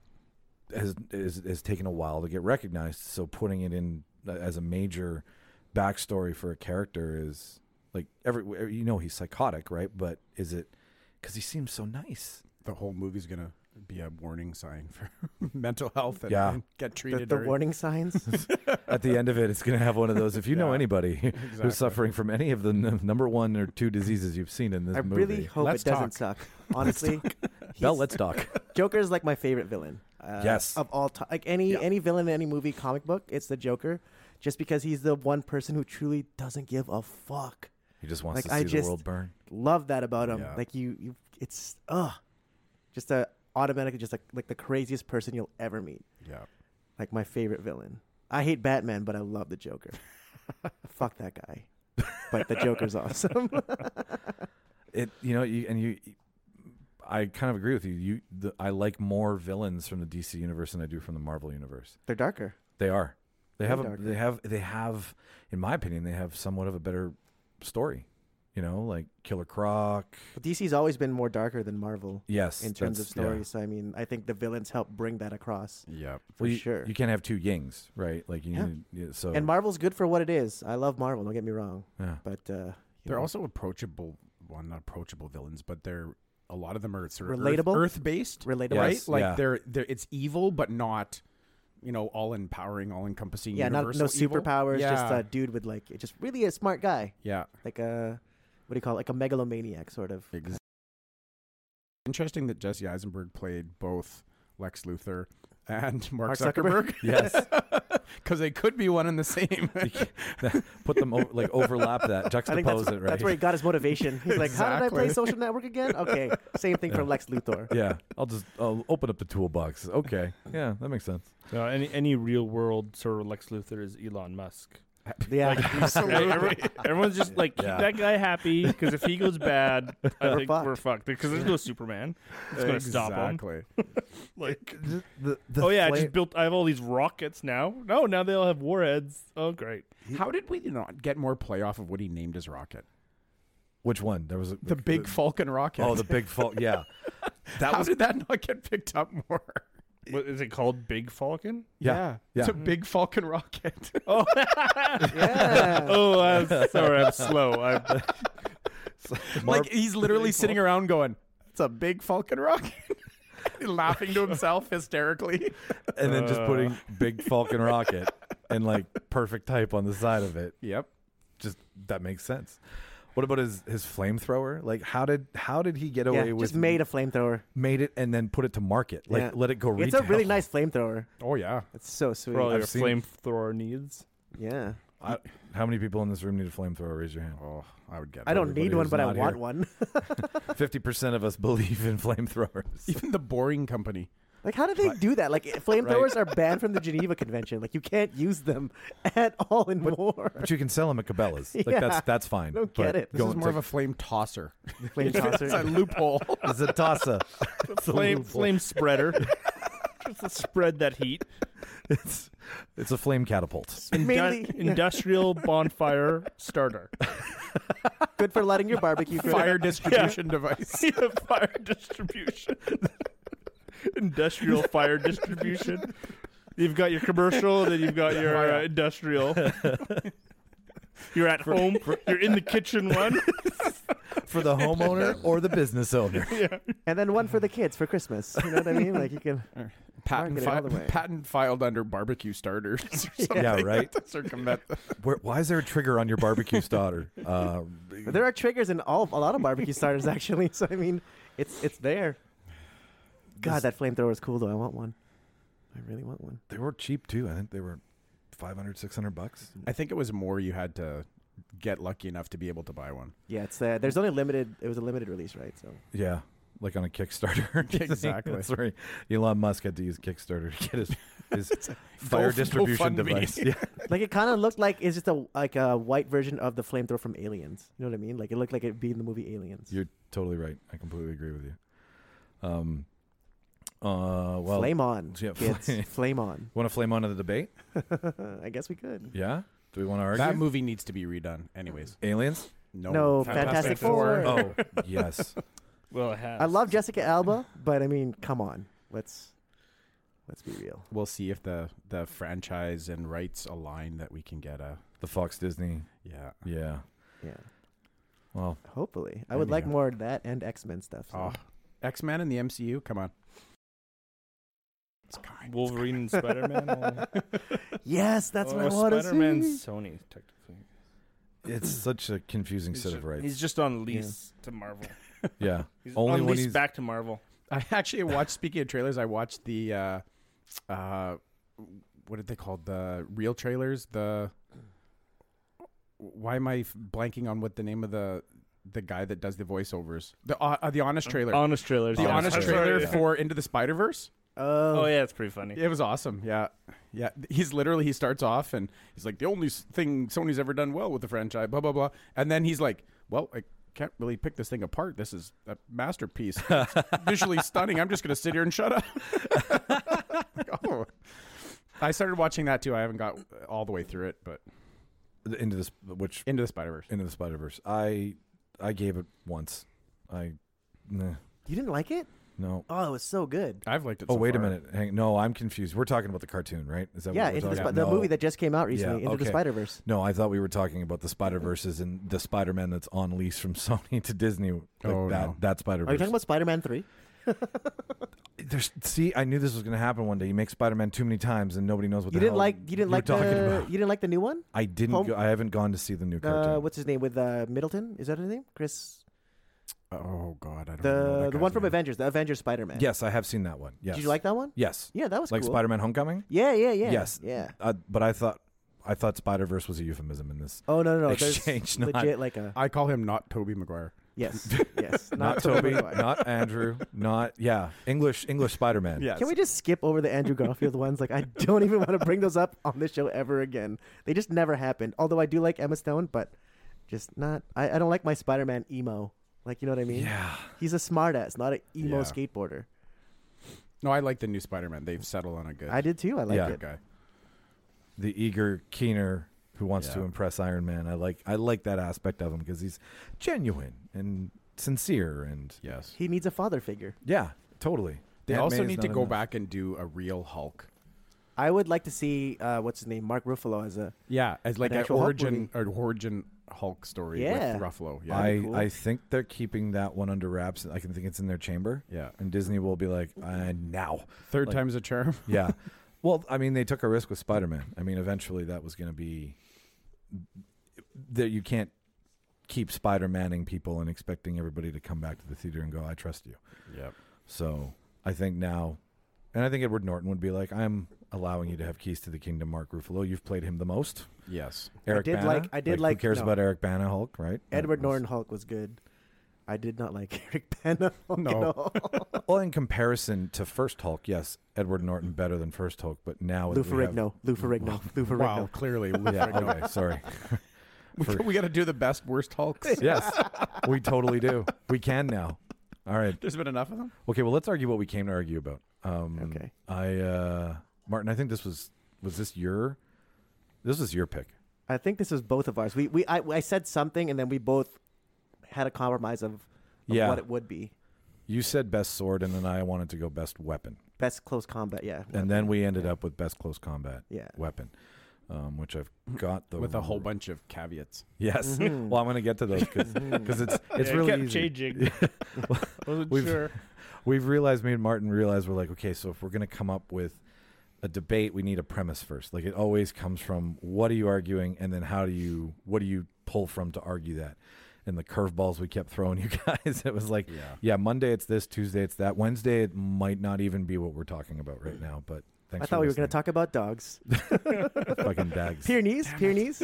has taken a while to get recognized. So putting it in as a major backstory for a character is like he's psychotic, right? But is it because he seems so nice?
The whole movie's gonna be a warning sign for mental health and,
Yeah.
and get
The,
treated.
the
very-
warning signs.
At the end of it, it's going to have one of those. If you know
Yeah,
anybody
exactly.
who's suffering from any of the number 1 or 2 diseases you've seen in this
I
movie,
really hope
Let's
it doesn't
talk.
suck. Honestly,
Bell,
he's-
let's talk.
Joker is like my favorite villain.
Yes.
Of all time. Like any villain in any movie, comic book, it's the Joker. Just because he's the one person who truly doesn't give a fuck.
He just wants
Like,
to
I
see the
just-
world burn.
Love that about him.
Yeah.
Like it's just automatically just like the craziest person you'll ever meet.
Yeah.
Like my favorite villain. I hate Batman, but I love the Joker. Fuck that guy. But the Joker's awesome.
I kind of agree with you. I like more villains from the DC universe than I do from the Marvel universe.
They're darker.
They are. They
Way
have, in my opinion, they have somewhat of a better story. You know, like Killer Croc.
But DC's always been more darker than Marvel.
Yes,
in terms of
yeah.
stories. So I mean, I think the villains help bring that across.
Yeah,
for sure.
You can't have two Yings, right? Like you need, so.
And Marvel's good for what it is. I love Marvel. Don't get me wrong.
Yeah.
But
they're also approachable. Well, not approachable villains, but a lot of them are sort of
relatable,
Earth-based,
relatable,
right?
Yes,
Like
yeah.
they're it's evil, but not, all empowering, all encompassing.
Yeah, no
universal evil.
superpowers.
Yeah.
Just a dude with just really a smart guy.
Yeah.
Like a what do you call it? Like a megalomaniac, sort of.
Interesting that Jesse Eisenberg played both Lex Luthor and Mark
Zuckerberg.
Zuckerberg.
Yes.
Because they could be one and the same.
Put them overlap that,
I think
juxtapose it, right?
that's where he got his motivation. He's like, how did I play
Exactly.
Social Network again? Okay, same thing for Lex Luthor.
Yeah, I'll open up the toolbox. Okay, yeah, that makes sense.
Any real world sort of Lex Luthor is Elon Musk.
Yeah,
Everyone's just like, keep that guy happy, because if he goes bad, I think
fucked.
we're fucked. Because there's no Superman that's going to stop him.
Exactly.
Like,
The
I just built. I have all these rockets now. No, now they all have warheads. Oh, great.
How did we not get more play off of what he named his rocket?
Which one? There was
The Big Falcon rocket.
Oh, the big fault. Yeah,
How did that not get picked up more?
What is it called? Big Falcon?
yeah.
It's a Big Falcon rocket.
Oh,
yeah.
oh, I'm sorry. I'm slow.
Like he's literally sitting around going, "It's a Big Falcon rocket," laughing to himself hysterically.
And then just putting big Falcon rocket and like perfect type on the side of it.
Yep.
Just that makes sense. What about his flamethrower? Like how did he get away with
just made a flamethrower.
made it and then put it to market? Like
Yeah.
let it go retail.
It's a really nice flamethrower.
Oh yeah.
It's so sweet.
For all your
I've seen-
flamethrower needs.
Yeah.
How many people in this room need a flamethrower? Raise your hand.
Oh, I would get.
I don't
Everybody
need one,
who's
but I
not
want
here.
one.
50% of us believe in flamethrowers.
Even the Boring Company.
Like, how do they do that? Like, flamethrowers are banned from the Geneva Convention. Like, you can't use them at all in war.
But you can sell them at Cabela's. Like
Yeah.
that's fine.
Don't get
But
it.
This is more of a flame tosser.
Flame tosser.
It's a loophole.
It's a tossa.
Flame spreader. Just to spread that heat.
It's a flame catapult.
Mainly
Industrial bonfire starter.
good for lighting your barbecue.
Fire distribution device.
Yeah, fire distribution. Industrial fire distribution. You've got your commercial, then you've got your industrial. You're at home. You're in the kitchen one.
For the homeowner or the business owner.
And then one for the kids for Christmas. You know what I mean? Like, you can market it all the way.
Patent filed under barbecue starters. Or something
Yeah, right?
to circumvent the-
Why is there a trigger on your barbecue starter?
But there are triggers in a lot of barbecue starters, actually. So, I mean, it's there. God, that flamethrower is cool, though. I want one. I really want one.
They were cheap too. I think they were $500, $600.
I think it was more you had to get lucky enough to be able to buy one.
Yeah, it's there's only limited. It was a limited release, right? So
Yeah, like on a Kickstarter.
Exactly.
That's right. Elon Musk had to use Kickstarter to get his fire distribution
GoFundMe.
device. Yeah.
like it kind of looked like it's just a white version of the flamethrower from Aliens. You know what I mean? Like it looked like it'd be in the movie Aliens.
You're totally right. I completely agree with you. Well,
flame on,
yeah,
kids. Flame on.
Want to flame on to the debate?
I guess we could.
Yeah. Do we want to argue?
That movie needs to be redone. Anyways.
Aliens?
No, Fantastic Four.
Oh, yes.
Well, it has.
I love Jessica Alba, but I mean, come on. Let's be real.
We'll see if the franchise and rights align that we can get a
The Fox Disney.
yeah.
Yeah.
Yeah.
Well,
Hopefully. I would like
Yeah.
more of that and X-Men stuff. So.
Oh, X-Men in the MCU. Come on. It's kind.
Wolverine and Spider-Man.
Yes, that's what I want to see.
Spider-Man's Sony, technically.
it's such a confusing set of rights.
He's just on lease to Marvel.
Yeah.
He's
Only
on
when
lease
he's
back to Marvel.
I actually watched. Speaking of trailers, I watched the what did they call the real trailers? The why am I blanking on what the name of the guy that does the voiceovers? The Honest trailer.
Honest trailers.
The
Honest
Honest
trailer.
trailer
Yeah.
for Into the Spider-Verse.
Oh yeah, it's pretty funny.
It was awesome. Yeah. Yeah. He starts off and he's like, the only thing Sony's ever done well with the franchise, blah, blah, blah. And then he's like, well, like, can't really pick this thing apart. This is a masterpiece. It's visually stunning. I'm just going to sit here and shut up. Oh. I started watching that too. I haven't got all the way through it, but
Into the
Spider-Verse.
Into the Spider-Verse. I gave it once. Nah,
You didn't like it?
no.
Oh, it was so good.
I've liked it.
Oh,
so
wait
far.
a minute. No, I'm confused. We're talking about the cartoon, right? Is that
Yeah,
what we're
Into the,
talking
the
about?
movie that just came out recently,
Yeah,
Into the
okay.
Spider-Verse.
No, I thought we were talking about the Spider-Verses and the Spider-Man that's on lease from Sony to Disney. Like
Oh,
that,
no.
that Spider-Verse.
Are you talking about Spider-Man 3?
See, I knew this was going to happen one day. You make Spider-Man too many times, and nobody knows what
You
the
didn't
hell
like you didn't
you're
like
talking
the
about.
you didn't like the new one?
I didn't.
Home-
I haven't gone to see the new cartoon.
What's his name with Middleton? Is that his name? Chris?
Oh God, I don't know.
The
that
one
guy's
from
name.
Avengers, the Avengers Spider-Man.
Yes, I have seen that one. Yes.
Did you like that one?
Yes.
Yeah, that was
Like
cool.
Spider-Man: Homecoming.
Yeah.
Yes.
Yeah.
But I thought Spider-Verse was a euphemism in this.
Oh no,
Exchange,
there's
not-
legit like a
I call him not Tobey Maguire.
yes.
Not Toby, not Andrew, not English Spider-Man.
Yes.
Can we just skip over the Andrew Garfield ones? Like, I don't even want to bring those up on this show ever again. They just never happened. Although I do like Emma Stone, but just not. I don't like my Spider-Man emo. Like, you know what I mean?
Yeah.
He's a smartass, not an emo
Yeah.
skateboarder.
No, I like the new Spider-Man. They've settled on a good.
I did too. I like
Yeah.
it.
guy.
The eager keener who wants to
Yeah.
impress Iron Man. I like that aspect of him because he's genuine and sincere and
Yes.
He needs a father figure.
yeah, totally.
They
Aunt
also
May is
need to
not
go
enough.
back and do a real Hulk.
I would like to see what's his name, Mark Ruffalo as a.
Yeah, as like
An
an
actual Hulk
origin Hulk story
Yeah.
with Ruffalo. Yeah.
I think they're keeping that one under wraps. I can think it's in their chamber.
Yeah.
And Disney will be like, now.
Third
like-
time's a charm.
Yeah. Well, I mean, they took a risk with Spider-Man. I mean, eventually that was going to be that you can't keep Spider-Manning people and expecting everybody to come back to the theater and go, I trust you.
Yep.
So I think now, and I think Edward Norton would be like, I'm allowing you to have keys to the kingdom, Mark Ruffalo. You've played him the most.
Yes.
Eric
did
Bana.
like- I did like-
Who cares
no.
about Eric Bana Hulk, right?
Edward
That was-
Norton Hulk was good. I did not like Eric Bana Hulk
No.
at all.
Well, in comparison to first Hulk, yes, Edward Norton better than first Hulk, but now
Lou
we have-
Ferrigno. Lou Ferrigno. Lou Ferrigno.
Wow. Clearly. Lou
Yeah,
Ferrigno.
okay, sorry. For-
We got to do the best worst Hulks.
Yes, we totally do. We can now. All right.
There's been enough of them.
Okay, well, let's argue what we came to argue about.
Okay.
Martin, I think this was this your pick.
I think this was both of ours. I said something, and then we both had a compromise of
Yeah.
what it would be.
You said best sword, and then I wanted to go best weapon.
Best close combat, yeah.
And then we ended up with best close combat
Yeah.
weapon, which I've got the
With a whole bunch of caveats.
Yes. Well, I'm going to get to those because it's
It
really
kept
easy.
changing. Wasn't
We've-
sure.
We've realized, me and Martin realized, we're like, okay, so if we're going to come up with a debate, we need a premise first. Like, it always comes from what are you arguing, and then what do you pull from to argue that? And the curveballs we kept throwing you guys, it was like, yeah, Monday it's this, Tuesday it's that, Wednesday it might not even be what we're talking about right now. But thanks.
I thought we were going to talk about dogs.
fucking dags.
Pyrenees.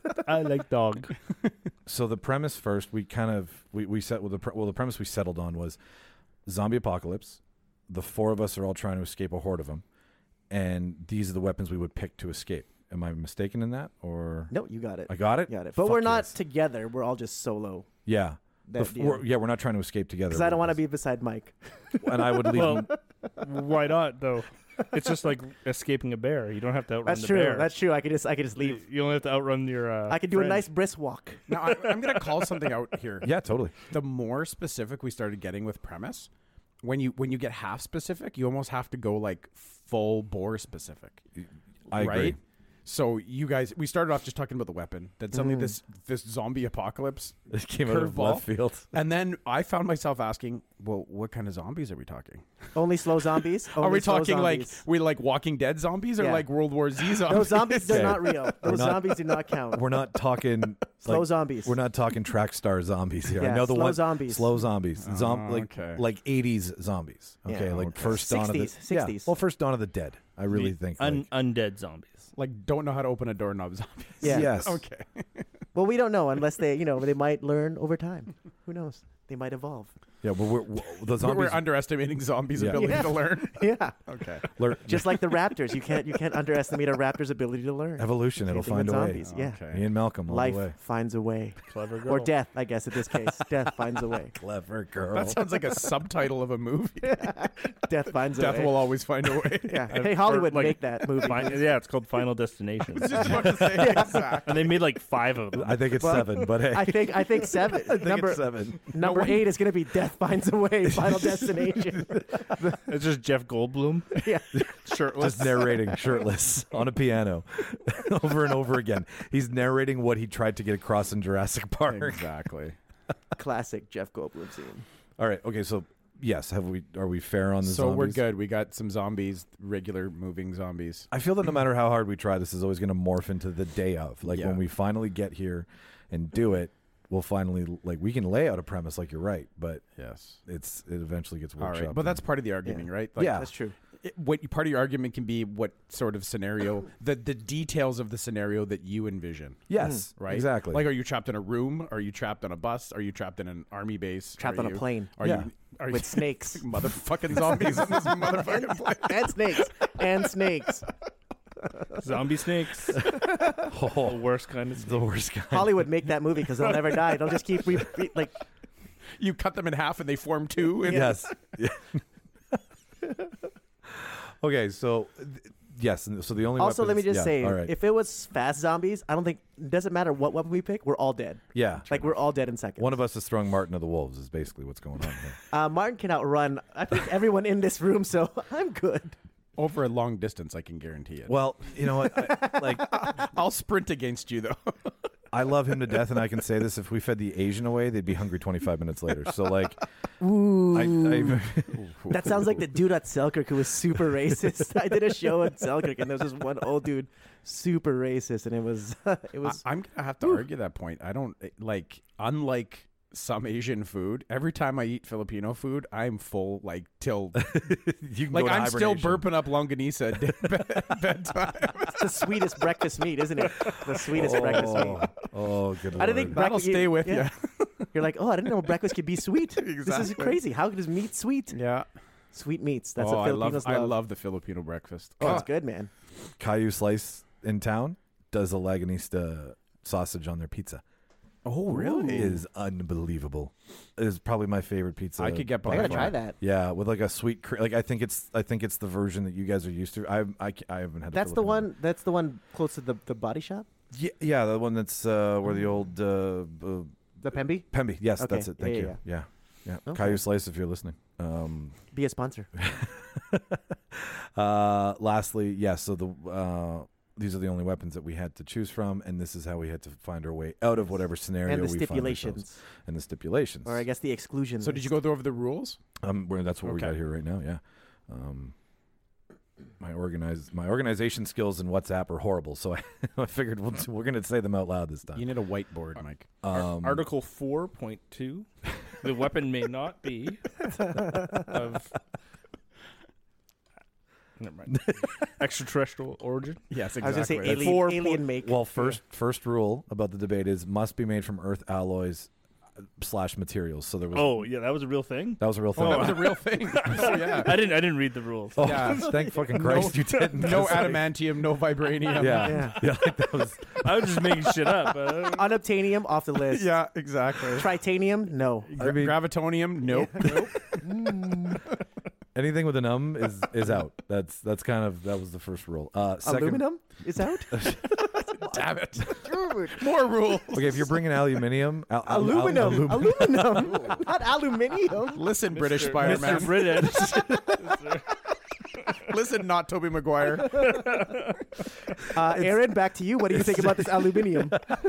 I like dog.
So the premise first, we kind of we set the premise we settled on was zombie apocalypse. The four of us are all trying to escape a horde of them, and these are the weapons we would pick to escape. Am I mistaken in that, or
No, you got it.
I got it?
Got it. But
Fuck
we're not
yes.
together. We're all just solo.
Yeah.
That deal.
We're not trying to escape together.
Because I don't want to be beside Mike.
And I would leave.
Well, why not though? It's just like escaping a bear. You don't have to outrun
That's
the
true.
bear.
That's true. I could just leave.
You only have to outrun your.
I could do a
friend.
nice brisk walk.
Now, I'm going to call something out here.
Yeah, totally.
The more specific we started getting with premise, when you get half specific, you almost have to go like full bore specific.
I
right?
agree.
So you guys, we started off just talking about the weapon. Then suddenly this zombie apocalypse,
It came out of
Curveball.
left field.
and then I found myself asking, well, what kind of zombies are we talking?
Only slow zombies.
Are
Only
we
slow
talking
zombies.
like Walking Dead zombies or
Yeah.
like World War Z zombies?
Those zombies, they're
Okay.
not real. Those
not-
zombies do not count.
We're not talking
Slow zombies.
We're not talking track star zombies here.
Yeah,
I know the
slow
one
zombies.
slow zombies.
okay.
Like 80s zombies. Okay,
Yeah.
like
Okay.
first dawn of the
60s,
Yeah.
60s.
Well, first dawn of the dead. I really think like,
undead zombies.
Like don't know how to open a doorknob zombies.
Yeah.
yes.
Okay.
Well, we don't know unless they might learn over time. Who knows? They might evolve.
Yeah, but the zombies
We're underestimating zombies' ability to learn.
Yeah.
Okay.
Just like the raptors, you can't underestimate a raptor's ability to learn.
evolution. It'll
Same thing
find a
with
way.
zombies. Yeah.
Okay.
Ian Malcolm all
Life
the way.
finds a way.
Clever girl.
Or death, I guess, in this case. Death finds a way.
Clever girl.
That sounds like a subtitle of a movie.
Death finds a
Death
way.
will always find a way.
Yeah. Hey, Hollywood,
like-
make that movie.
Yeah, it's called Final Destination.
Just about to say, exactly.
And they made like 5 of them.
I think it's
Well,
7, but hey.
I think 7.
I think
number
it's 7.
number 8 is going to be Death Finds a Way, Final Destination.
It's just Jeff Goldblum.
Yeah.
Shirtless.
Just narrating shirtless on a piano over and over again. He's narrating what he tried to get across in Jurassic Park.
Exactly.
Classic Jeff Goldblum scene.
All right. Okay. So yes, are we fair on the
So
zombies?
we're good. We got some zombies, regular moving zombies.
I feel that no matter how hard we try, this is always going to morph into the day of. Like
Yeah.
when we finally get here and do it, we'll finally we can lay out a premise like you're right, but
Yes.
it eventually gets
All
workshopped.
right. But that's part of the argument,
Yeah.
right?
Yeah.
That's true.
What part of your argument can be what sort of scenario, the details of the scenario that you envision.
yes,
Right?
exactly.
Like, are you trapped in a room? Are you trapped on a bus? Are you trapped in an army base?
Trapped
Are
on a
you-
plane
Are
Yeah.
you are
with
you
snakes.
motherfucking zombies in this motherfucking plane?
And snakes. And snakes.
Zombie snakes. The worst kind of snake.
the worst guy.
Hollywood, make that movie because they'll never die. They'll just keep like
You cut them in half and they form two. And
Yes. Yeah. Okay, so yes, and so the only
Also, let me
weapons-
just
yeah,
say,
all right.
if it was fast zombies, I don't think it doesn't matter what weapon we pick. We're all dead.
yeah,
Like we're all dead in seconds.
one of us is throwing Martin to the wolves is basically what's going on here.
Martin can outrun. I think everyone in this room, so I'm good.
Over a long distance, I can guarantee it.
Well, you know what?
I'll sprint against you, though.
I love him to death, and I can say this: if we fed the Asian away, they'd be hungry 25 minutes later. So, like,
That sounds like the dude at Selkirk who was super racist. I did a show at Selkirk, and there was this one old dude, super racist, and it was
I'm gonna have to argue that point. I don't unlike some Asian food. Every time I eat Filipino food, I'm full till
you can
like
go to
I'm still
hibernation.
burping up longanisa at bedtime.
it's the sweetest breakfast meat, isn't it? The sweetest breakfast meat.
Oh, good
I didn't think
Lord.
That'll
breakfast-
stay with
yeah. You're like, oh, I didn't know breakfast could be sweet. This is
Exactly.
crazy. How is meat sweet?
Yeah.
Sweet meats. That's
oh,
what Filipinos
I
love.
love the Filipino breakfast.
Oh, it's good, man.
Caillou Slice in town does a Laganista sausage on their pizza.
Oh,
It is unbelievable. It is probably my favorite pizza.
I could get
I
behind
gotta try that.
Yeah, with like a sweet like I think it's the version that you guys are used to. I haven't had.
That's the one. That's the one close to the body shop.
Yeah, the one that's where the old
The Pemby.
Pemby. Yes,
Okay.
that's it. Thank
Yeah,
you. Yeah.
Okay.
Caillou Slice, if you're listening.
Be a sponsor.
Lastly, yes. So these are the only weapons that we had to choose from, and this is how we had to find our way out of whatever scenario
And the
we find ourselves.
stipulations,
And the stipulations.
or I guess the exclusions.
So did you go over the rules?
That's what we
Okay.
got here right now. Yeah. My organization skills in WhatsApp are horrible, so I figured we're going to say them out loud this time.
You need a whiteboard, Mike.
Article 4.2. The weapon may not be of never mind. Extraterrestrial origin.
Yes,
I was
exactly.
gonna say
That's-
alien make.
Well, first rule about the debate is must be made from earth alloys / materials. So there was
Oh, yeah, that was a real thing?
that was a real thing.
that was a real thing. Oh, yeah.
I didn't read the rules.
Oh,
Yeah.
thank fucking Christ you didn't.
No
'cause, like,
adamantium, no vibranium.
Yeah,
Yeah.
like that was.
I was just making shit up.
Unobtainium off the list.
Yeah, exactly.
Tritanium, no.
I mean,
Gravitonium, nope.
anything with an is out. That was the first rule. Second,
Aluminum is out.
Damn it. More rules.
okay, if you're bringing aluminium,
Aluminum, not aluminium.
Listen, British
Mr.
Spider-Man.
British.
Listen, not Tobey Maguire.
Aaron, back to you. What do you think about this aluminium?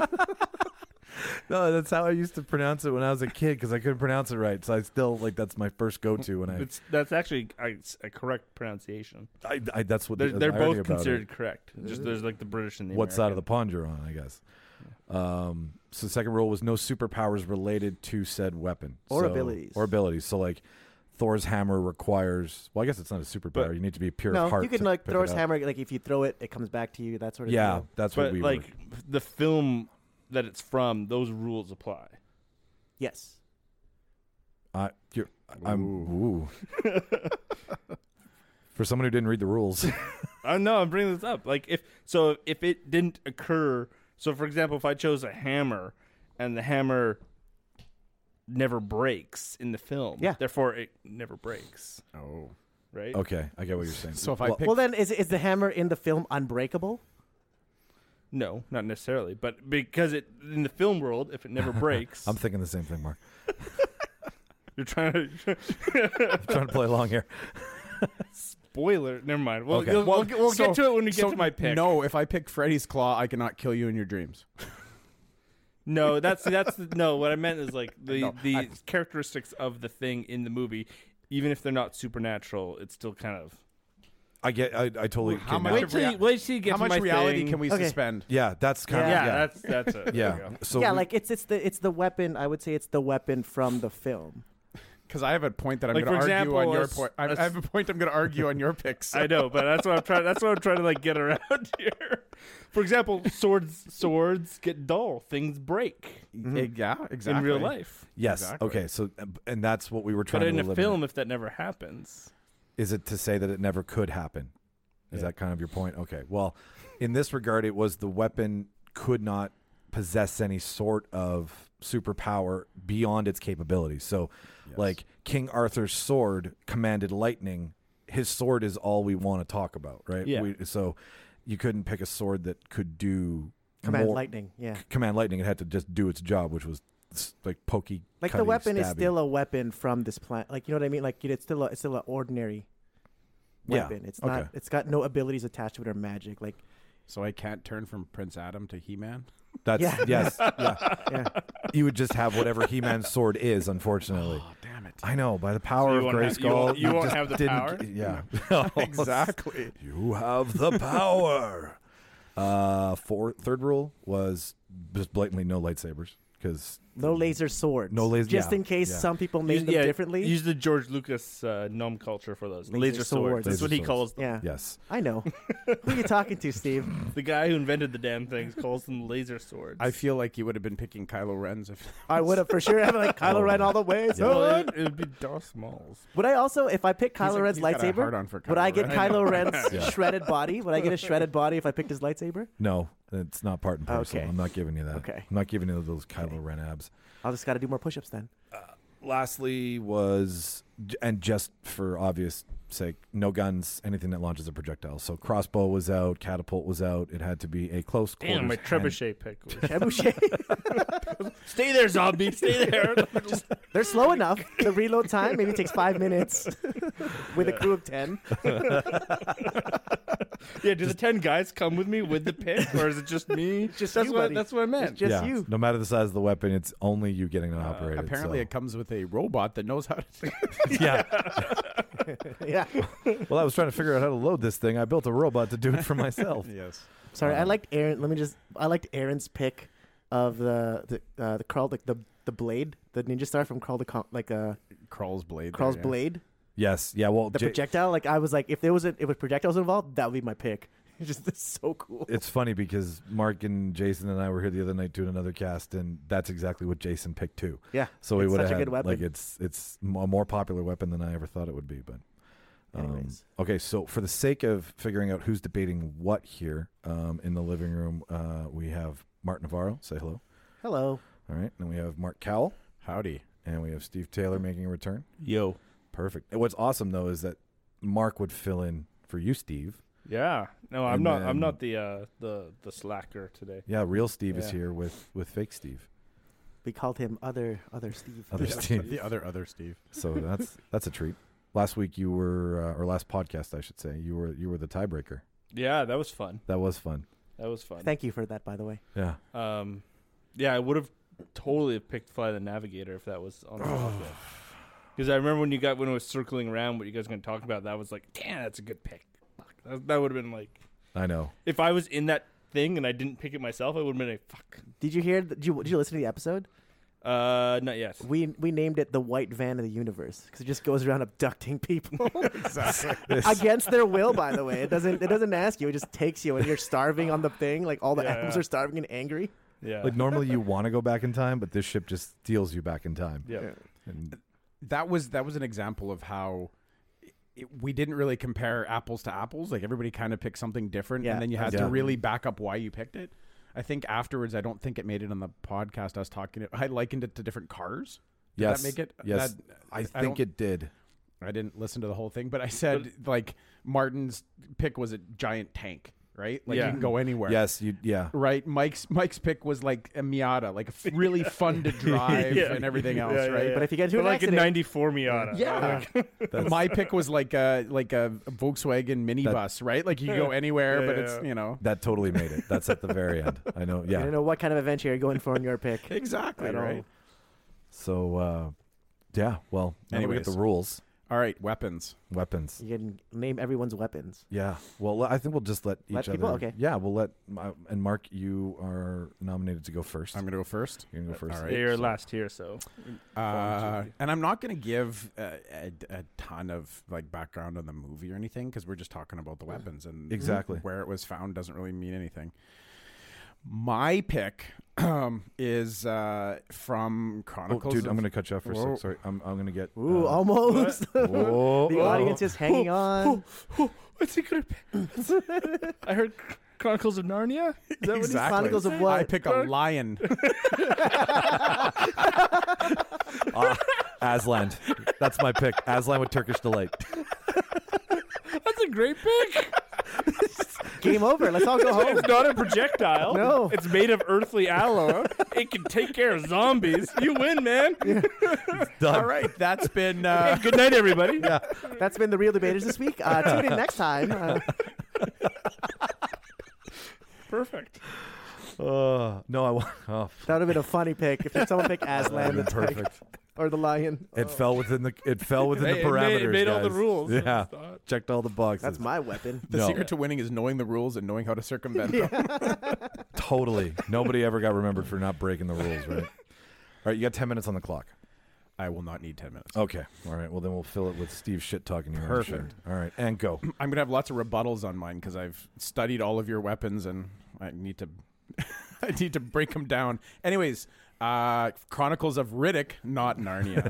No, that's how I used to pronounce it when I was a kid because I couldn't pronounce it right. So I still that's my first go-to when I.
That's actually a correct pronunciation.
That's what
They're,
the
they're
irony
both
about
considered
it.
correct. Just there's like the British and the
What side of the
American.
pond you're on, I guess. So the second rule was no superpowers related to said weapon
Or abilities.
Or abilities. So like Thor's hammer requires. Well, I guess it's not a superpower.
But-
You need to be pure
No,
of heart.
you can
to
like
pick
throw
it
his
up.
hammer. Like if you throw it, it comes back to you. That sort of
Yeah,
deal.
that's what
But
we
like
were.
the film that it's from, those rules apply.
Yes.
Ooh. For someone who didn't read the rules.
No, I'm bringing this up. Like, if it didn't occur, so for example, if I chose a hammer and the hammer never breaks in the film, therefore it never breaks.
Oh.
Right?
Okay, I get what you're saying.
So if I pick...
Well, then, is the hammer in the film unbreakable?
No, not necessarily. But because in the film world, if it never breaks...
I'm thinking the same thing, Mark.
You're trying to...
I'm trying to play along here.
Spoiler. Never mind. Well,
Okay.
we'll get to it when we get to my pick.
No, if I pick Freddy's Claw, I cannot kill you in your dreams.
No, that's no. What I meant is like the characteristics of the thing in the movie, even if they're not supernatural, it's still kind of.
I totally.
How
okay,
much
now-
Wait till you get
How
to
much
my
reality
thing.
can we
Okay.
suspend?
Yeah, that's kind
Yeah,
of.
that's it. There
Yeah.
we go.
So
Yeah,
we-
like it's the weapon. I would say it's the weapon from the film.
Because I have a point that I'm
Like,
going to
for
argue
example,
on your
a s-
point. I
a s-
have a point I'm going to argue on your picks.
I know, but that's what I'm trying. That's what I'm trying to like get around here. For example, swords get dull. Things break
Yeah, exactly.
in real life.
yes.
Exactly.
Okay. So and that's what we were trying
But
to
in a
eliminate.
film, if that never happens,
Is it to say that it never could happen? Is
Yeah.
that kind of your point? Okay. Well, in this regard, it was the weapon could not possess any sort of superpower beyond its capabilities. So, like King Arthur's sword commanded lightning. His sword is all we want to talk about, right?
Yeah.
So you couldn't pick a sword that could do
Command
more-
lightning. Yeah.
Command lightning. It had to just do its job, which was like pokey.
Like the
cutty,
weapon is
stabby.
still a weapon from this planet. Like, you know what I mean? Like it's still an ordinary
Yeah,
weapon. It's not.
okay.
It's got no abilities attached to it or magic. Like
So I can't turn from Prince Adam to He-Man?
That's
Yeah.
yes. Yeah.
yeah.
You would just have whatever He-Man's sword is, unfortunately.
Oh, damn it.
I know, by the power
So you
of
won't have-
Grayskull,
you won't
just
have the
didn't
power?
Yeah,
Exactly.
You have the power. Third rule was just blatantly no lightsabers because
No laser swords.
No laser-
Just
yeah,
in case
yeah.
some people name them differently.
Use the George Lucas gnome culture for those laser
swords.
swords. That's
Laser
what he
swords.
calls them.
yeah.
yes,
I know. Who are you talking to, Steve?
The guy who invented the damn things calls them laser swords.
I feel like you would have been picking Kylo Ren's if
I would have for sure have like Kylo Ren all the way.
Well,
son.
it would be Darth Maul's.
Would I also, if I pick Kylo Ren's
he's got a
lightsaber,
hard-on for
would I
Kylo
get
Ren.
Kylo Ren's
Yeah.
shredded body? Would I get a shredded body if I picked his lightsaber?
no, it's not part and parcel.
Okay.
I'm not giving you that.
Okay.
I'm not giving you those Kylo Ren abs.
I'll just got to do more push-ups then.
Lastly was, and just for obvious sake, no guns, anything that launches a projectile. So crossbow was out, catapult was out. It had to be a close quarters.
Damn, my
hand-
trebuchet pick. Was...
Trebuchet.
Stay there, zombie. Stay there.
They're slow enough. The reload time maybe takes 5 minutes with a crew of 10.
Yeah, do the 10 guys come with me with the pick, or is it just me?
Just
that's
you,
what
buddy.
that's what I meant.
Just
yeah,
you.
no matter the size of the weapon, it's only you getting to operate it.
apparently
so.
it comes with a robot that knows how to...
Yeah.
Yeah.
Well, I was trying to figure out how to load this thing. I built a robot to do it for myself.
Yes.
Sorry, I liked Aaron. I liked Aaron's pick of the Carl, like the blade, the ninja star from Carl
Crawl's blade.
Carl's
there, yeah.
blade,
Yes. Yeah. Well,
the projectile. Like I was like, if projectiles involved, that would be my pick. It's so cool.
it's funny because Mark and Jason and I were here the other night doing another cast, and that's exactly what Jason picked too.
Yeah.
So we
It's
would
such
have
a
had
good weapon.
like it's a more popular weapon than I ever thought it would be. But
Anyways.
okay, so for the sake of figuring out who's debating what here in the living room, we have Mark Navarro. Say hello.
Hello.
All right, and we have Mark Cowell,
Howdy.
and we have Steve Taylor making a return.
Yo.
Perfect. And what's awesome though is that Mark would fill in for you, Steve.
Yeah. No, I'm
And
not.
then-
I'm not the slacker today.
Yeah, real Steve is
Yeah.
here with fake Steve.
We called him other Steve.
Other Steve.
The other Steve.
So that's a treat. Last week you were, or last podcast I should say, you were the tiebreaker.
Yeah, that was fun.
That was fun.
That was fun.
Thank you for that, by the way.
Yeah.
Yeah, I would have totally picked Fly the Navigator if that was on the topic. Because I remember when it was circling around what you guys were going to talk about, that was like, damn, that's a good pick. Fuck. That would have been like,
I know.
if I was in that thing and I didn't pick it myself, I would have been like, fuck.
Did you hear? Did you listen to the episode?
Not yet.
We named it the White Van of the Universe because it just goes around abducting people
Exactly.
against their will. By the way, it doesn't ask you; it just takes you, and you're starving on the thing. Like all the
Yeah,
animals
yeah.
are starving and angry.
Yeah.
Like normally you want to go back in time, but this ship just steals you back in time.
yeah.
And
that was an example of how we didn't really compare apples to apples. Like everybody kind of picked something different, and then you had to really back up why you picked it. I think afterwards, I don't think it made it on the podcast. I likened it to different cars. Did that make it?
Yes, I think it did.
I didn't listen to the whole thing, but I said like Martin's pick was a giant tank, right? Like you can go anywhere.
Yes,
right. Mike's pick was like a Miata, like really fun to drive and everything else, right?
But if you get into an
like
accident,
a '94 Miata,
my pick was like a Volkswagen minibus, right? Like you go anywhere, but it's
that totally made it. That's at the very end. I know. Yeah,
I don't know what kind of adventure you're going for in your pick.
Exactly right.
So, well, now we get the rules.
All right, weapons.
You can name everyone's weapons.
Yeah. Well, I think we'll just let each
people?
other.
Okay.
Yeah, we'll let. And Mark, you are nominated to go first.
I'm going to go first.
You're going to go first.
All right.
you're last here, so.
And I'm not going to give a ton of like background on the movie or anything because we're just talking about the weapons and
exactly
where it was found doesn't really mean anything. My pick is from Chronicles.
Dude, I'm going to cut you off for a sec. Sorry, I'm going to get.
Ooh, almost.
Whoa.
The audience is hanging on.
What's he gonna pick? I heard Chronicles of Narnia. Is that
Exactly.
Chronicles of what?
I pick a lion.
Aslan. That's my pick. Aslan with Turkish delight.
That's a great pick.
Game over. Let's all go home.
It's not a projectile.
No.
It's made of earthly aloe. It can take care of zombies. You win, man.
Done.
All right, that's been.
Good night, everybody.
Yeah.
That's been the Real Debaters this week. Tune in next time.
Perfect.
No, I want. Oh,
That would have been a funny pick if someone picked Aslan the
perfect.
Tiger or the lion.
It fell within the. It fell within the
It
parameters.
made all the
guys.
rules.
Yeah.
That's not-
Checked all the boxes.
That's my weapon.
The
No.
secret to winning is knowing the rules and knowing how to circumvent them.
Totally. Nobody ever got remembered for not breaking the rules, right? All right, you got 10 minutes on the clock.
I will not need 10 minutes.
Okay. All right. Well, then we'll fill it with Steve shit talking you.
Perfect.
All right, and go.
I'm going to have lots of rebuttals on mine because I've studied all of your weapons and I need to I need to break them down. Anyways, Chronicles of Riddick, not Narnia.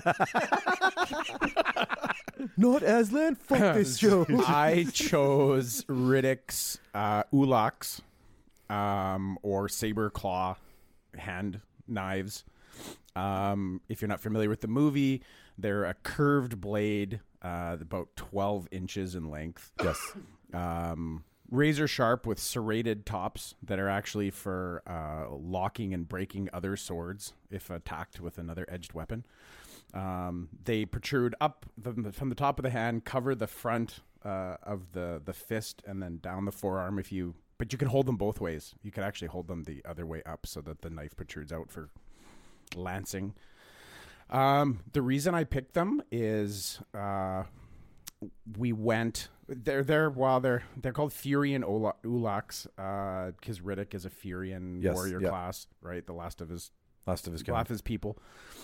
Not Aslan. Fuck this show.
I chose Riddick's Ulax or saber claw hand knives. If you're not familiar with the movie, they're a curved blade, about 12 inches in length.
Yes.
Razor sharp with serrated tops that are actually for locking and breaking other swords if attacked with another edged weapon. They protrude up from the top of the hand, cover the front of the fist, and then down the forearm. But you can hold them both ways. You can actually hold them the other way up so that the knife protrudes out for lancing. The reason I picked them is we went. They're called Furian Ulax because Riddick is a Furian warrior class, right? The last of his people.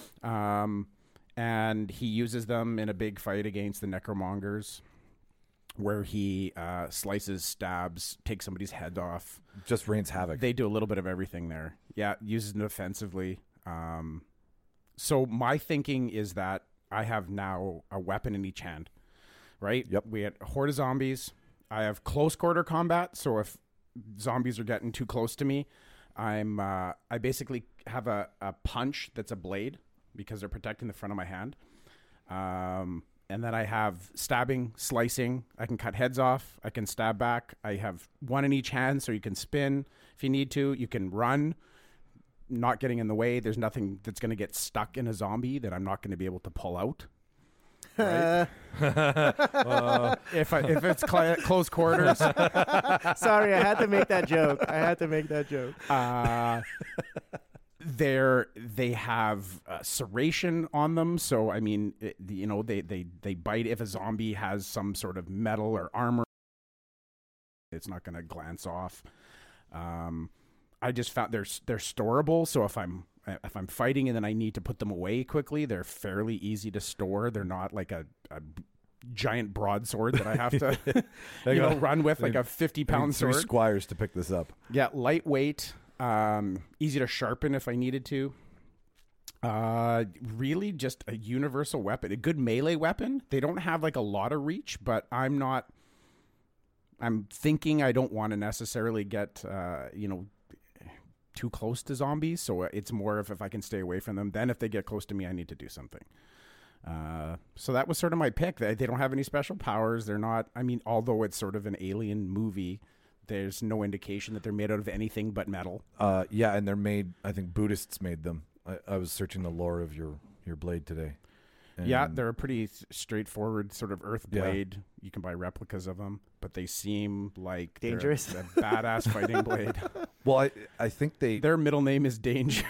And he uses them in a big fight against the Necromongers, where he slices, stabs, takes somebody's head off.
Just rains havoc.
They do a little bit of everything there. Yeah, uses it offensively. So my thinking is that I have now a weapon in each hand, right?
Yep.
We had a horde of zombies. I have close quarter combat, so if zombies are getting too close to me, I basically have a punch that's a blade because they're protecting the front of my hand. And then I have stabbing, slicing. I can cut heads off. I can stab back. I have one in each hand, so you can spin if you need to. You can run, not getting in the way. There's nothing that's going to get stuck in a zombie that I'm not going to be able to pull out. Right? If it's close quarters.
Sorry, I had to make that joke.
They have serration on them, so I mean, they bite. If a zombie has some sort of metal or armor, it's not going to glance off. I just found they're storable, so if I'm fighting and then I need to put them away quickly, they're fairly easy to store. They're not like a giant broadsword that I have to run with, like a 50-pound sword.
3 squires to pick this up.
Yeah, lightweight, easy to sharpen if I needed to. Really just a universal weapon, a good melee weapon. They don't have like a lot of reach, but I'm thinking I don't want to necessarily get, too close to zombies. So it's more of if I can stay away from them. Then if they get close to me, I need to do something. So that was sort of my pick. They don't have any special powers. They're not, although it's sort of an alien movie, there's no indication that they're made out of anything but metal.
Yeah, and they're made, I think Buddhists made them. I was searching the lore of your blade today.
Yeah, they're a pretty straightforward sort of earth blade. Yeah. You can buy replicas of them, but they seem like
dangerous.
A badass fighting blade.
Well, I think
their middle name is Danger.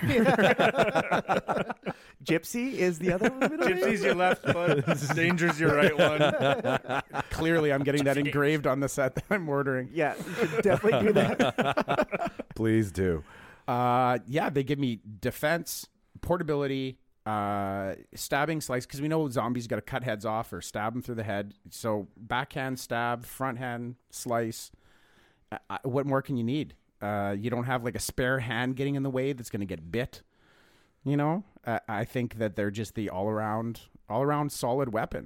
Gypsy is the other one.
Gypsy's your left foot. Danger's your right one.
Clearly, I'm getting that engraved on the set that I'm ordering.
Yeah, you should definitely do that.
Please do.
They give me defense, portability, stabbing, slice, because we know zombies got to cut heads off or stab them through the head. So backhand stab, front hand slice. What more can you need? You don't have like a spare hand getting in the way that's going to get bit. I think that they're just the all around solid weapon.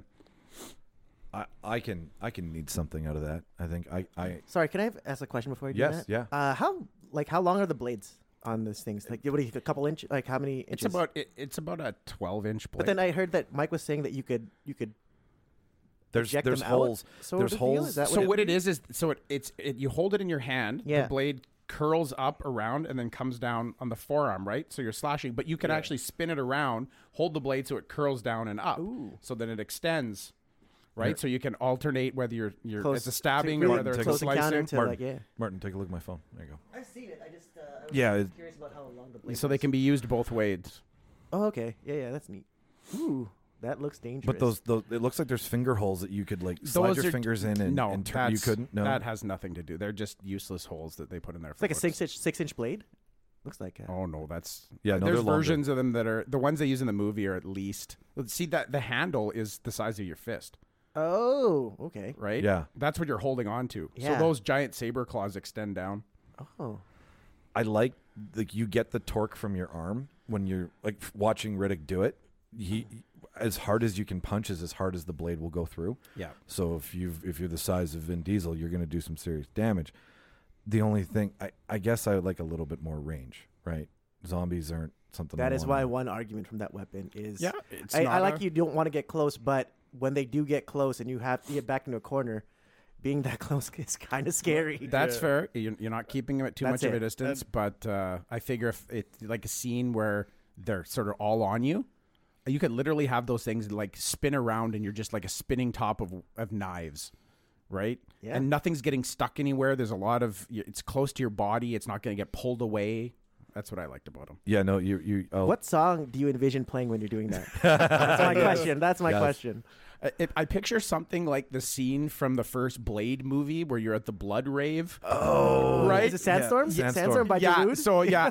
I can need something out of that. I think I.
Sorry, can I ask a question before you do that?
Yes, yeah.
How long are the blades on those things? Like, what do you think, a couple inches? Like, how many inches?
It's about a 12-inch blade.
But then I heard that Mike was saying that you could
there's
them
holes.
So
there's holes.
What it is you hold it in your hand.
Yeah.
The blade curls up around and then comes down on the forearm, right? So you're slashing, but you can actually spin it around, hold the blade so it curls down and up.
Ooh.
So then it extends, right? Yeah. So you can alternate whether you're it's a stabbing
really
or whether it's a slicing.
Martin, take a look at my phone. There you go.
I've seen it. I was curious about how long the blade
so they can be used both ways.
Oh, okay. Yeah, that's neat. Ooh, that looks dangerous.
But those it looks like there's finger holes that you could like slide your fingers in and turn. You couldn't. No,
that has nothing to do. They're just useless holes that they put in there.
It's like a 6-inch blade. Looks like.
Oh no, that's
there's
versions of them that are the ones they use in the movie are at least. See that the handle is the size of your fist.
Oh, okay.
Right.
Yeah,
that's what you're holding on to.
Yeah.
So those giant saber claws extend down.
Oh.
I like you get the torque from your arm when you're like watching Riddick do it. He as hard as you can punch is as hard as the blade will go through.
Yeah.
So if you're the size of Vin Diesel, you're going to do some serious damage. The only thing I guess I would like a little bit more range, right? Zombies aren't something.
That is why one argument from that weapon is
it's
I like you don't want to get close, but when they do get close and you have to get back into a corner, being that close is kind of scary.
That's fair. You're not keeping them at too much of a distance, but I figure if it's like a scene where they're sort of all on you, you could literally have those things like spin around and you're just like a spinning top of knives, right?
Yeah.
And nothing's getting stuck anywhere. There's a lot of, it's close to your body. It's not going to get pulled away. That's what I liked about them.
Yeah, no, you.
What song do you envision playing when you're doing that? That's my question. That's my question.
I picture something like the scene from the first Blade movie where you're at the blood rave.
Oh,
right.
Is it Sandstorm?
Yeah.
Sandstorm by Darude?
So yeah,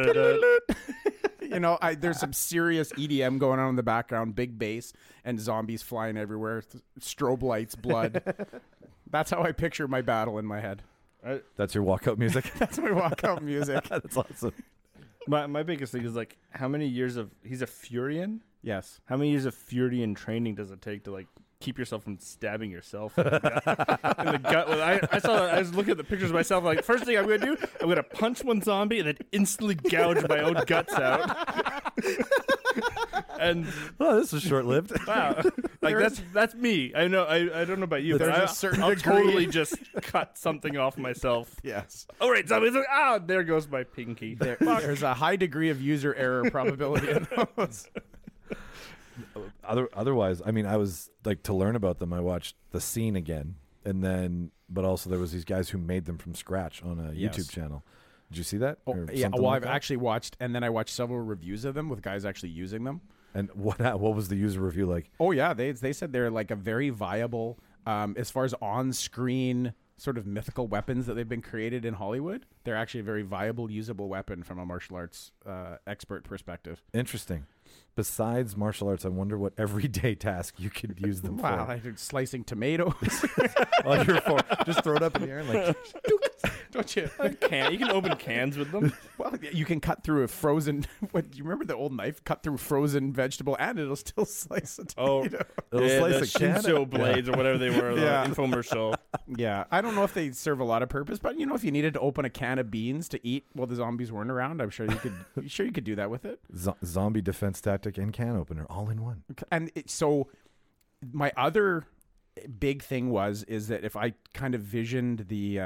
there's some serious EDM going on in the background, big bass, and zombies flying everywhere, strobe lights, blood. That's how I picture my battle in my head.
That's your walkout music.
That's my walkout music.
That's awesome.
My biggest thing is like how many years of he's a Furian.
Yes.
How many years of Furian training does it take to like keep yourself from stabbing yourself in the gut? I saw that. I was looking at the pictures of myself. Like, first thing I'm going to do, I'm going to punch one zombie and then instantly gouge my own guts out. And
this is short lived.
Wow, like that's me. I know. I don't know about you, but
a certain
I'll
degree.
totally just cut something off myself.
Yes.
All right, zombies. There goes my pinky.
There's a high degree of user error probability in those.
Otherwise, I mean, I was like to learn about them. I watched The Scene again, and then, but also there was these guys who made them from scratch on a YouTube channel. Did you see that?
Oh, yeah. Well, I've actually watched, and then I watched several reviews of them with guys actually using them.
And what was the user review like?
Oh yeah, they said they're like a very viable, as far as on-screen sort of mythical weapons that they've been created in Hollywood. They're actually a very viable, usable weapon from a martial arts expert perspective.
Interesting. Besides martial arts, I wonder what everyday task you could use them
wow,
for.
Like slicing tomatoes.
On your fork. Just throw it up in the air and like.
Don't you?
You can open cans with them.
Well, you can cut through a frozen. What do you remember the old knife? Cut through frozen vegetable, and it'll still slice a tomato.
It'll slice
the
a can.
Shinzo blades or whatever they were.
Yeah.
The infomercial.
Yeah, I don't know if they serve a lot of purpose, but if you needed to open a can of beans to eat while the zombies weren't around, I'm sure you could. You could do that with it.
Zombie defense tactic and can opener all in one.
And so, my other big thing is that if I kind of envisioned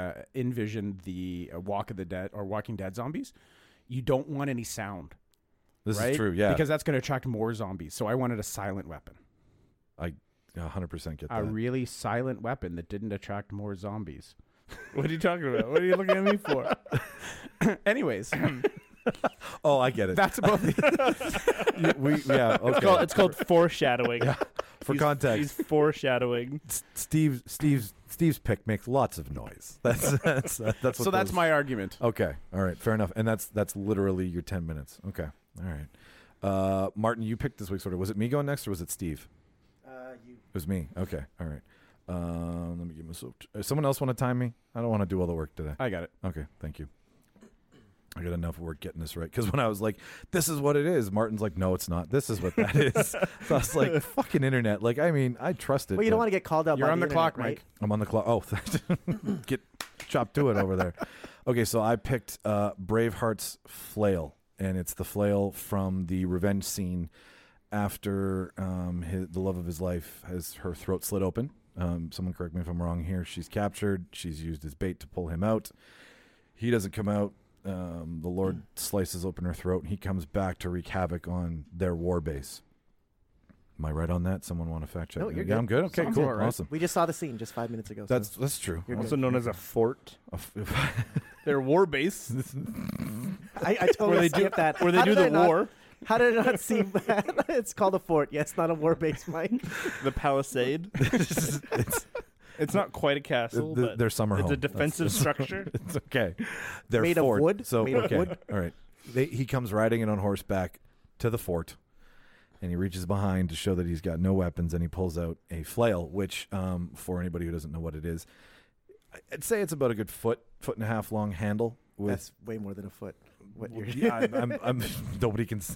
the Walk of the Dead or Walking Dead zombies, you don't want any sound.
This
right?
is true, yeah.
Because that's going to attract more zombies. So I wanted a silent weapon.
I 100% get that.
A really silent weapon that didn't attract more zombies.
What are you talking about? What are you looking at me for?
Anyways.
Oh, I get it.
That's about the...
Yeah, okay.
It's called foreshadowing. Yeah.
For context,
he's foreshadowing.
Steve's pick makes lots of noise. That's what
So that's my argument.
Okay, all right, fair enough. And that's literally your 10 minutes. Okay, all right. Martin, you picked this week's order. Was it me going next or was it Steve?
You.
It was me. Okay, all right. Let me give myself. Someone else want to time me? I don't want to do all the work today.
I got it.
Okay, thank you. I got enough work getting this right. Because when I was like, this is what it is, Martin's like, no, it's not. This is what that is. So I was like, fucking internet. Like, I mean, I trust it.
Well, you don't want to get called out.
You're
by
on the
internet,
clock,
right?
Mike.
I'm on the clock. Oh, get chopped to it over there. Okay, so I picked Braveheart's flail. And it's the flail from the revenge scene after the love of his life has her throat slit open. Someone correct me if I'm wrong here. She's captured. She's used as bait to pull him out. He doesn't come out. The Lord slices open her throat, and he comes back to wreak havoc on their war base. Am I right on that? Someone want to fact check?
No, you're
Yeah,
good.
I'm good. Okay,
Sounds
cool,
all right.
awesome.
We just saw the scene just 5 minutes ago.
That's true.
You're
Also
good.
known as a fort. Their war base.
I totally skipped that.
Where they
How
do
did
the
I not-
war.
How did it not seem that? It's called a fort. Yeah, it's not a war base, Mike.
The palisade. It's not quite a castle, but
their summer
it's
home.
a defensive structure.
It's okay. They're
Made of
fort.
wood?
So
Made of
okay.
wood?
All right. He comes riding in on horseback to the fort, and he reaches behind to show that he's got no weapons, and he pulls out a flail, which, for anybody who doesn't know what it is, I'd say it's about a good foot and a half long handle.
That's way more than a foot. What you're
Yeah, I'm nobody can.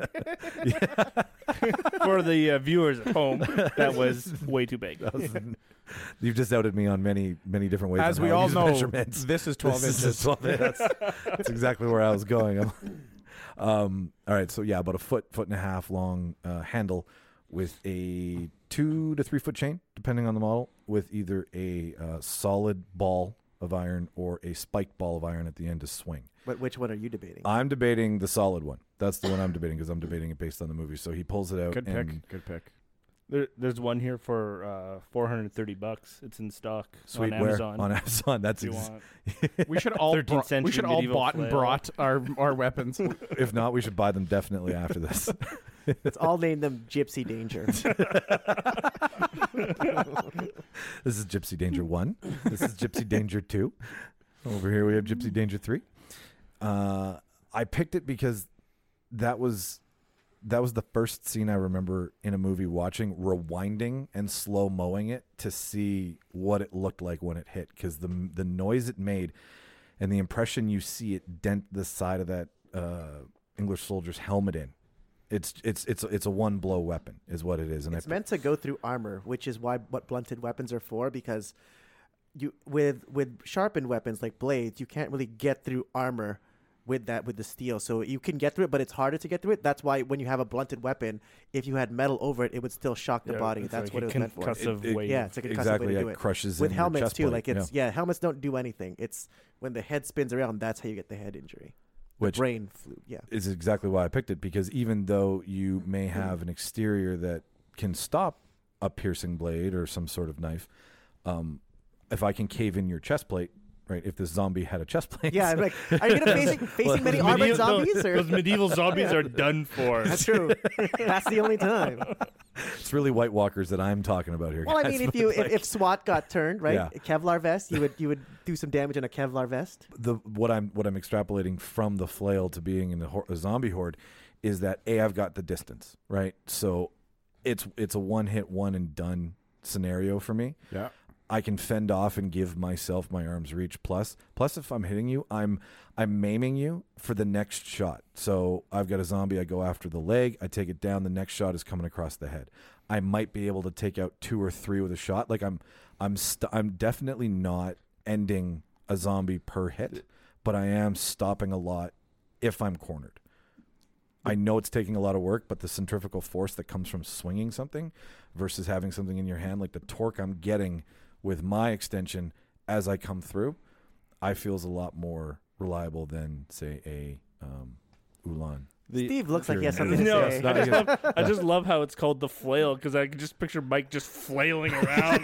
For the viewers at home, that was way too big.
You've just outed me on many different ways.
As
on
we
how I
all
use
know,
measurements.
this is 12
This is
inches.
12 that's exactly where I was going. All right, so yeah, about a foot and a half long handle with a 2 to 3 foot chain, depending on the model, with either a solid ball of iron or a spiked ball of iron at the end to swing.
But which one are you debating?
I'm debating the solid one. That's the one I'm debating because I'm debating it based on the movie. So he pulls it out.
Good
and
pick. Good pick.
There's one here for $430. It's in stock
Sweet
on
where?
Amazon.
On Amazon. That's
if you
ex-
want.
We should all
13th century medieval
bought and
flail.
brought our weapons.
If not, we should buy them definitely after this.
Let's all name them Gypsy Danger.
This is Gypsy Danger 1. This is Gypsy Danger 2. Over here we have Gypsy Danger 3. I picked it because that was the first scene I remember in a movie watching, rewinding and slow-moing it to see what it looked like when it hit, because the noise it made and the impression you see it dent the side of that English soldier's helmet in. It's a one-blow weapon is what it is. And
It's meant to go through armor, which is what blunted weapons are for, because you with sharpened weapons like blades, you can't really get through armor with the steel. So you can get through it, but it's harder to get through it. That's why when you have a blunted weapon, if you had metal over it, it would still shock the body.
It's
That's
like
what
a
it was meant for.
concussive wave.
Yeah, it's like a concussive
exactly,
way to
yeah,
do
it
it.
crushes
With
in your
helmets
chest
too,
plate,
like it's helmets don't do anything. It's when the head spins around, that's how you get the head injury.
Which
Brain flu. Yeah.
is exactly why I picked it, because even though you may have an exterior that can stop a piercing blade or some sort of knife, if I can cave in your chest plate, right? If this zombie had a chest plate,
Yeah, I'm like, are you gonna facing many armored zombies? Or?
Those medieval zombies are done for.
That's true. That's the only time.
it's really White Walkers that I'm talking about here.
Well, I
guys.
mean, if SWAT got turned, right,
Yeah.
a Kevlar vest, you would do some damage in a Kevlar vest.
what I'm extrapolating from the flail to being in a zombie horde is that I've got the distance, right? So it's a one hit one and done scenario for me.
Yeah.
I can fend off and give myself my arm's reach. Plus, if I'm hitting you, I'm maiming you for the next shot. So I've got a zombie. I go after the leg. I take it down. The next shot is coming across the head. I might be able to take out 2 or 3 with a shot. Like I'm definitely not ending a zombie per hit, but I am stopping a lot if I'm cornered. I know it's taking a lot of work, but the centrifugal force that comes from swinging something versus having something in your hand, like the torque I'm getting with my extension as I come through, I feel is a lot more reliable than, say, a Ulan.
Steve looks like he has something to say.
I just love how it's called the flail, because I can just picture Mike just flailing around.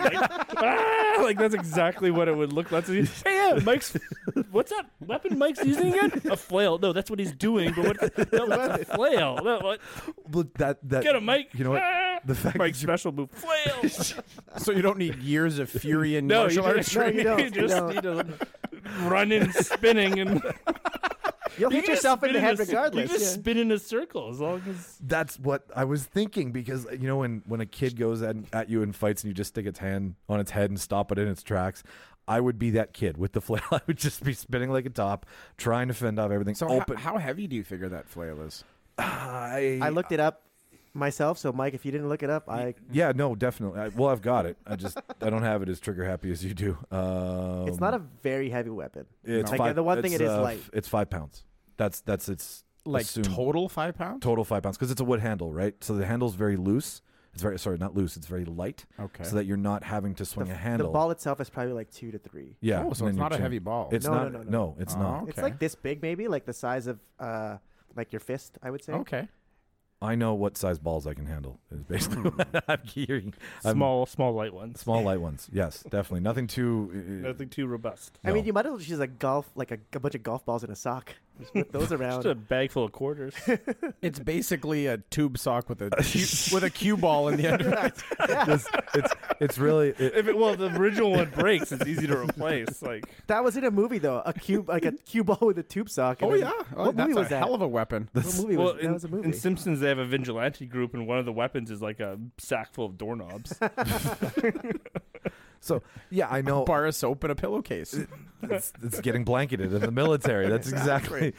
Like that's exactly what it would look like. Hey, yeah, Mike's. What's that weapon Mike's using again? A flail. No, that's what he's doing. But that's a flail. No, what?
But that
Get him, Mike.
You know what? The fact
Mike's special move, flail.
So you don't need years of fury and
No,
martial arts
No, you
training.
don't.
You just need to run and spinning and.
You'll hit yourself in the head regardless.
You just spin in a circle as long as.
That's what I was thinking, because you know when a kid goes at you and fights and you just stick its hand on its head and stop it in its tracks, I would be that kid with the flail. I would just be spinning like a top, trying to fend off everything.
So how heavy do you figure that flail is?
I looked it up myself, so Mike, if you didn't look it up,
Yeah, no, definitely. I've got it. I don't have it as trigger happy as you do.
it's not a very heavy weapon.
It's
like,
five,
the one thing it is light.
It's 5 pounds. That's its
Like
assumed
total 5 pounds?
total 5 pounds, because it's a wood handle, right? So the handle's very loose. It's not loose. It's very light.
Okay.
So that you're not having to swing a handle.
The ball itself is probably like 2 to 3.
Yeah.
Oh, so
and
it's
then
not a
your
heavy
chin.
ball.
It's
No,
not.
no.
It's
Oh.
not.
It's
Okay.
like this big, maybe, like the size of like your fist, I would say.
Okay.
I know what size balls I can handle. Is basically what I'm hearing.
Small light ones.
Small light ones. Yes, definitely. Nothing too.
Nothing too robust.
I mean,
No.
you might as well just use a bunch of golf balls in a sock. Just whip those around.
Just a bag full of quarters.
It's basically a tube sock with a cue ball in the end.
It's really.
If the original one breaks, it's easy to replace. Like
That was in a movie though, a cue ball with a tube sock.
Oh
And
yeah,
what
that's
movie was
a
that?
hell of a weapon.
What movie was that? Was a movie.
in Simpsons, they have a vigilante group, and one of the weapons is like a sack full of doorknobs.
So yeah, I know.
A bar of soap and a pillowcase.
It's getting blanketed in the military. That's exactly.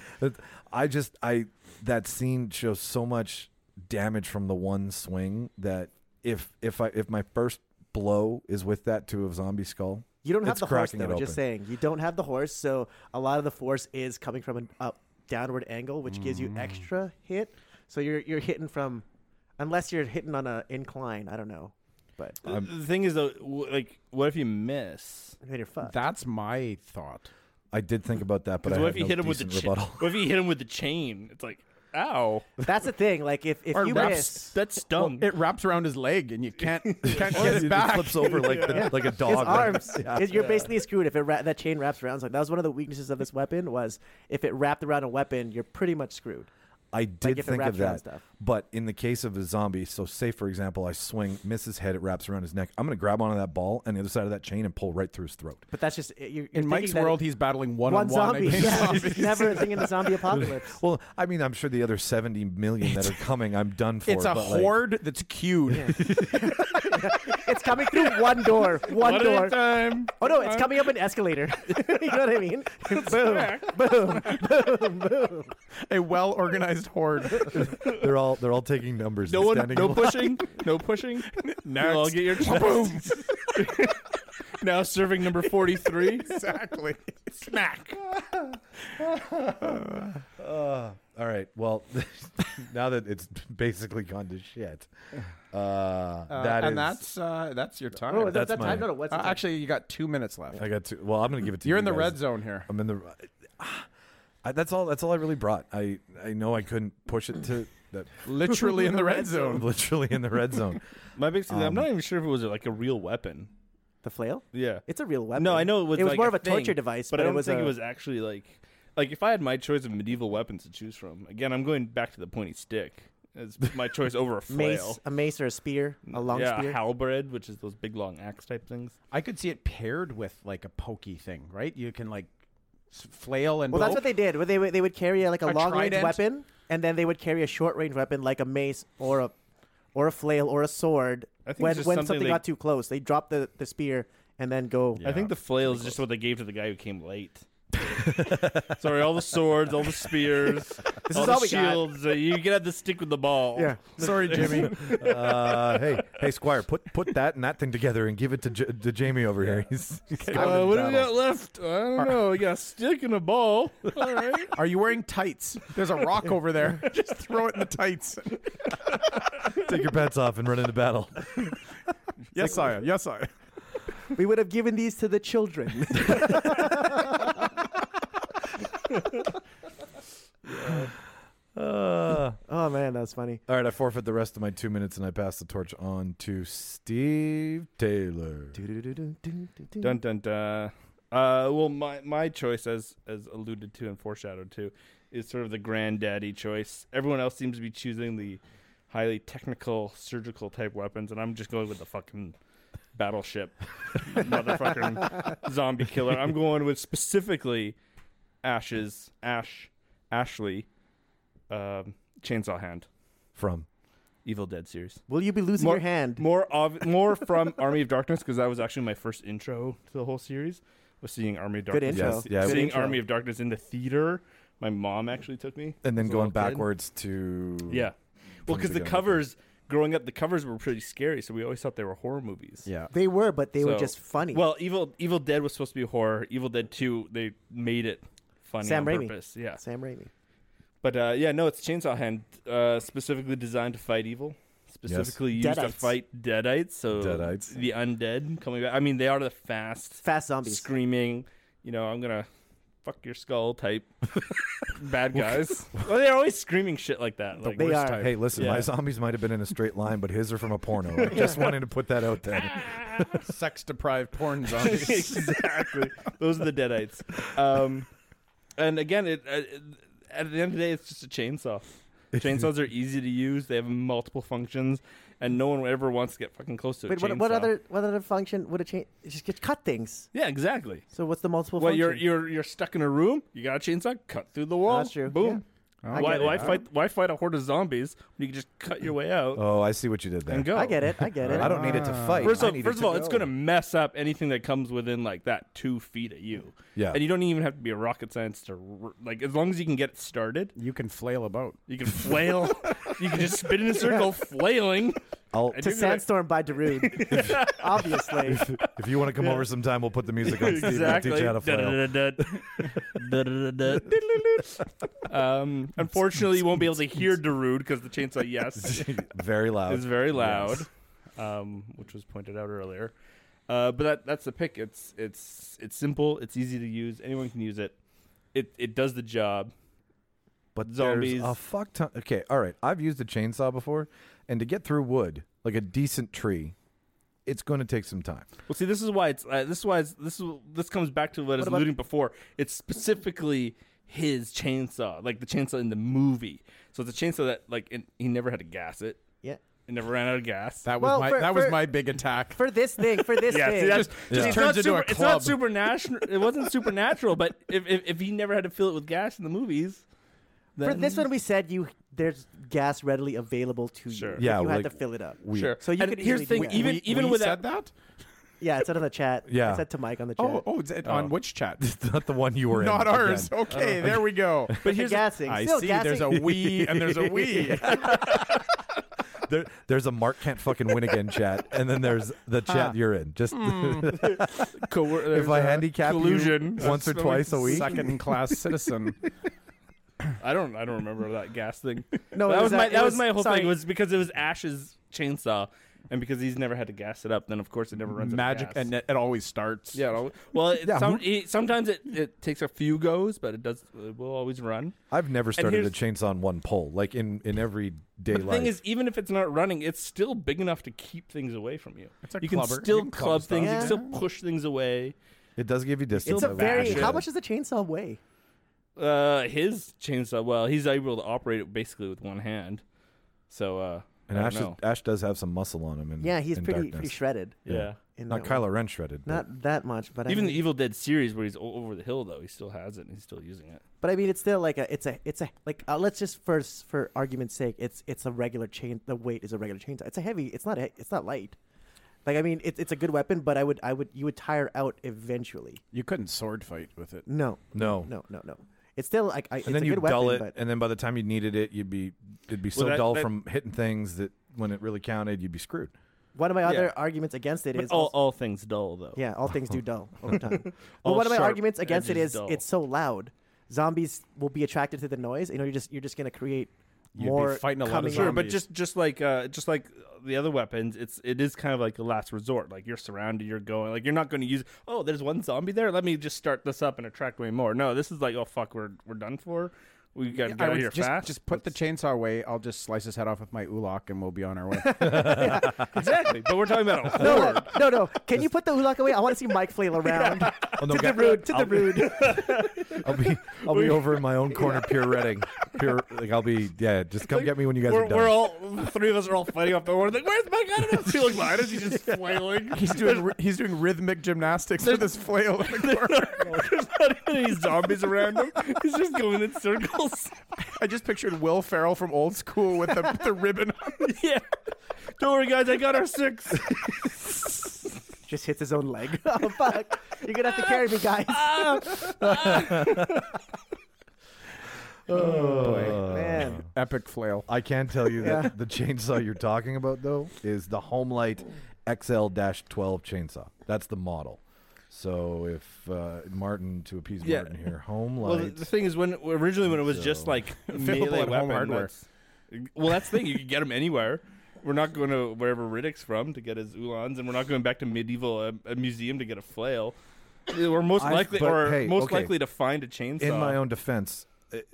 That scene shows so much damage from the one swing that if my first blow is with that to a zombie skull,
You don't have
it's
the horse
cracking it
though. Just
open.
saying, you don't have the horse, so a lot of the force is coming from a downward angle, which gives you extra hit. So you're hitting from, unless you're hitting on an incline. I don't know, but
The thing is, though, what if you miss?
then you're fucked.
That's my thought.
I did think about that, but I
What
have
if you
no
hit him with the
decent
chain?
rebuttal.
What if you hit him with the chain? It's like, ow,
That's the thing. Like if
Or
you
wraps-
miss,
that stung.
It wraps around his leg, and you can't get
It
it back.
flips over like a dog.
his
right?
arms, you're basically screwed if that chain wraps around. So that was one of the weaknesses of this weapon. Was if it wrapped around a weapon, you're pretty much screwed.
I did
if it
think
wraps
of
around
that,
stuff.
but in the case of a zombie, so say for example, I swing, miss his head, it wraps around his neck. I'm going to grab onto that ball and the other side of that chain and pull right through his throat.
But that's just you're
In Mike's
thinking that
world, he's battling
one
one-on-one
zombie.
against
Yeah,
zombies.
it's never a thing in the zombie apocalypse.
Well, I mean, I'm sure the other 70 million that are coming, I'm done for.
It's a
but, like,
horde that's queued.
It's coming through one door. One
One
door.
at a time.
Oh no, it's coming up an escalator. You know what I mean? Boom.
A well-organized horde.
they're all taking numbers.
No
and
one,
standing
no
in line.
pushing, no pushing. Now I'll get your boom. Now serving number 43.
Exactly.
Smack.
All right. Well, now that it's basically gone to shit,
that's your time.
Oh,
That's
that's
my-
time. No, what's the time?
Actually, you got 2 minutes left.
I got to. Well, I'm going to give it to
You're
you
in the
guys.
red zone here.
I'm in the. That's all I really brought. I know I couldn't push it to that.
Literally in the red zone.
Literally in the red zone.
My big thing, I'm not even sure if it was like a real weapon.
The flail?
Yeah.
It's a real weapon.
No, I know it was.
It was
like
more of a
thing,
torture device,
but I don't
it was
think
a,
it was actually like if I had my choice of medieval weapons to choose from. Again, I'm going back to the pointy stick as my choice over a flail.
a mace or a spear, a long
yeah,
spear.
a halberd, which is those big long axe type things.
I could see it paired with like a pokey thing, right? You can like flail and
Well, that's
poke.
what they did. They would carry like a long range
trident?
weapon, and then they would carry a short range weapon like a mace or a flail or a sword.
I think
When
it's just
when
something
something
they-
got too close, they dropped the spear and then go.
I think the flail is just what they gave to the guy who came late. Sorry, all the swords, all the spears,
This
all
is
the
all we got.
shields. You can have the stick with the ball.
Yeah.
Sorry, Jimmy.
Hey, Squire, put that and that thing together and give it to Jamie over here. He's
What do we got left? I don't know. We got a stick and a ball. All right.
Are you wearing tights? There's a rock over there. Just throw it in the tights.
take your pants off and run into battle.
Yes, sire. Yes, sire.
We would have given these to the children. Oh man, that's funny.
All right, I forfeit the rest of my 2 minutes and I pass the torch on to Steve Taylor.
Dun dun dun. Well, my choice, as alluded to and foreshadowed to, is sort of the granddaddy choice. Everyone else seems to be choosing the highly technical, surgical type weapons, and I'm just going with the fucking battleship, motherfucking zombie killer. I'm going with specifically Ashley, chainsaw hand,
From
Evil Dead series.
Will you be losing your hand?
More from Army of Darkness, because that was actually my first intro to the whole series. Was seeing Army of
Good
Darkness.
intro.
Yes, yeah.
Good
Seeing
intro.
Army of Darkness in the theater. My mom actually took me.
and then
as a
going
little kid.
backwards to
Yeah. Well, because the
beginning.
covers, growing up, the covers were pretty scary, so we always thought they were horror movies.
Yeah.
They were, but they were
So-
just funny.
Well, Evil Dead was supposed to be horror. Evil Dead 2, they made it funny
Sam
on
Raimi.
purpose. Yeah.
Sam Raimi.
But no, it's Chainsaw Hand, specifically designed to fight evil. Specifically used to
Deadites.
fight deadites. So
Deadites.
the undead coming back. I mean, they are the fast
Zombies.
screaming, I'm gonna fuck your skull type bad guys. Well, they're always screaming shit like that. Like,
They are.
Hey, listen,
Yeah.
my zombies might have been in a straight line, but his are from a porno. I just wanted to put that out there.
Sex-deprived porn zombies.
exactly. Those are the deadites. And again, at the end of the day, it's just a chainsaw. Chainsaws are easy to use. They have multiple functions, and no one ever wants to get fucking close to a
Wait,
chainsaw.
what other function would it change? Just cut things.
Yeah, exactly.
So what's the multiple
Well,
function?
you're stuck in a room. You got a chainsaw. Cut through the wall.
That's true.
Boom.
I
Why,
get it.
why fight a horde of zombies when you can just cut your way out
Oh, I see what you did there.
and go?
I get it. I don't
need it to fight.
First
I
of
need
all,
it to
it's
go.
going to mess up anything that comes within like that 2 feet of you.
Yeah.
And you don't even have to be a rocket scientist to as long as you can get it started,
You can flail about.
you can flail. You can just spin in a circle, flailing.
I'll,
And
To
you're gonna-
Sandstorm by Darude. Obviously.
if you want to come over sometime, we'll put the music on. Steve, and I'll teach you how to flail.
Unfortunately, you won't be able to hear Darude because the chainsaw, yes,
Very loud.
is very loud, which was pointed out earlier. But that's the pick. It's simple. It's easy to use. Anyone can use it. It does the job.
But
Zombies.
there's a fuck ton. Okay, all right. I've used a chainsaw before, and to get through wood, like a decent tree, it's going to take some time.
Well, see, this is why this comes back to what I was alluding before. It's specifically his chainsaw, like the chainsaw in the movie. So it's a chainsaw that he never had to gas it.
Yeah.
It never ran out of gas.
That was
Well,
was
for-
my big attack.
For this thing.
Yeah, see,
thing.
that's,
Just
it's
turns
not
into a
it's not
club.
supernatural. It wasn't supernatural, but if he never had to fill it with gas in the movies, then
For this one, we said there's gas readily available to you.
Sure.
Yeah,
You had
like-
to fill it up.
sure.
So you
and
could
here's the
easily
thing,
do that.
even
we
with
said that?
Yeah, it said on the chat.
Yeah.
I said to Mike on the chat.
Oh, on which chat?
It's not the one you were in.
Not
again.
ours. Okay, there we go.
but here's the-
gassing.
I
Still
see.
gassing.
There's a we and there's a we.
There's a Mark can't fucking win again chat, and then there's the chat you're in. Just if I handicap
collusion
you once or twice a week,
Second-class citizen.
I don't remember that gas thing.
No,
that
it
was
was,
my
it
that was
was-
my whole
sorry.
thing was because it was Ash's chainsaw, and because he's never had to gas it up, then of course it never runs
Magic,
out of gas.
and it always starts.
Yeah. Well,
Yeah,
sometimes it takes a few goes, but it will always run.
I've never started a
here's-
chainsaw on one pull, like in everyday
The
life.
thing is, even if it's not running, it's still big enough to keep things away from you.
It's a
You can
clubber.
still
You can club
club
stuff.
things.
Yeah.
You can still push things away.
it does give you distance.
It's a very.
bash it.
How much does the chainsaw weigh?
His chainsaw, well, he's able to operate it basically with one hand. So,
and
I don't know.
Ash does have some muscle on him.
Yeah, he's
in
pretty
darkness.
shredded.
Yeah.
In
Not
that one.
Kylo Ren shredded. but-
Not that much, but
Even
I
the
mean,
Evil Dead series where he's over the hill, though, he still has it and he's still using it.
But I mean, it's still like it's a let's just for argument's sake, it's a regular chain. The weight is a regular chainsaw. It's a heavy. It's not light. Like, I mean, it's a good weapon, but you would tire out eventually.
You couldn't sword fight with it.
No.
No.
It's still like it's
And then
a
you
good
dull
weapon,
it, and then by the time you needed it, it'd be so dull from hitting things that when it really counted, you'd be screwed.
One of my other arguments against it
But
is
all things dull though.
yeah, all things do dull over time. But
All
one of my
sharp
arguments against it
edges
is
dull.
it's so loud. Zombies will be attracted to the noise. You know, you're just gonna create
You'd
more
be fighting a lot of
coming
Sure,
in.
but just like the other weapons, it is kind of like a last resort. Like you're surrounded, you're going. Like you're not going to use. Oh, there's one zombie there. Let me just start this up and attract way more. No, this is like, oh fuck, we're done for. We got to get out of here fast.
Just put the chainsaw away. I'll just slice his head off with my ulak, and we'll be on our way.
Exactly, but we're talking about a horde.
No. Can you put the ulak away? I want to see Mike flail around.
Oh, no,
To the rude.
I'll be over in my own corner, pirouetting. Just come get me when you guys are done.
We're all the three of us are all fighting off the horde. Like, where's Mike? I don't know. He looks behind us. He's just flailing.
He's doing rhythmic gymnastics with his flail.
There's not even any zombies around him. He's just going in circles.
I just pictured Will Ferrell from Old School with the ribbon on.
Yeah. Don't worry, guys. I got our 6.
Just hits his own leg. Oh fuck! You're gonna have to carry me, guys.
Oh,
Man.
Epic flail.
I can tell you
Yeah.
that the chainsaw you're talking about, though, is the Homelight XL-12 chainsaw. That's the model. So if Martin, to appease
Yeah.
Martin here, Homelight.
Well, the thing is, originally when it was just like
Available
melee
at Home
weapon,
Hardware.
well, that's the thing. You can get them anywhere. We're not going to wherever Riddick's from to get his Ulans, and we're not going back to medieval a museum to get a flail. We're most likely likely to find a chainsaw.
In my own defense,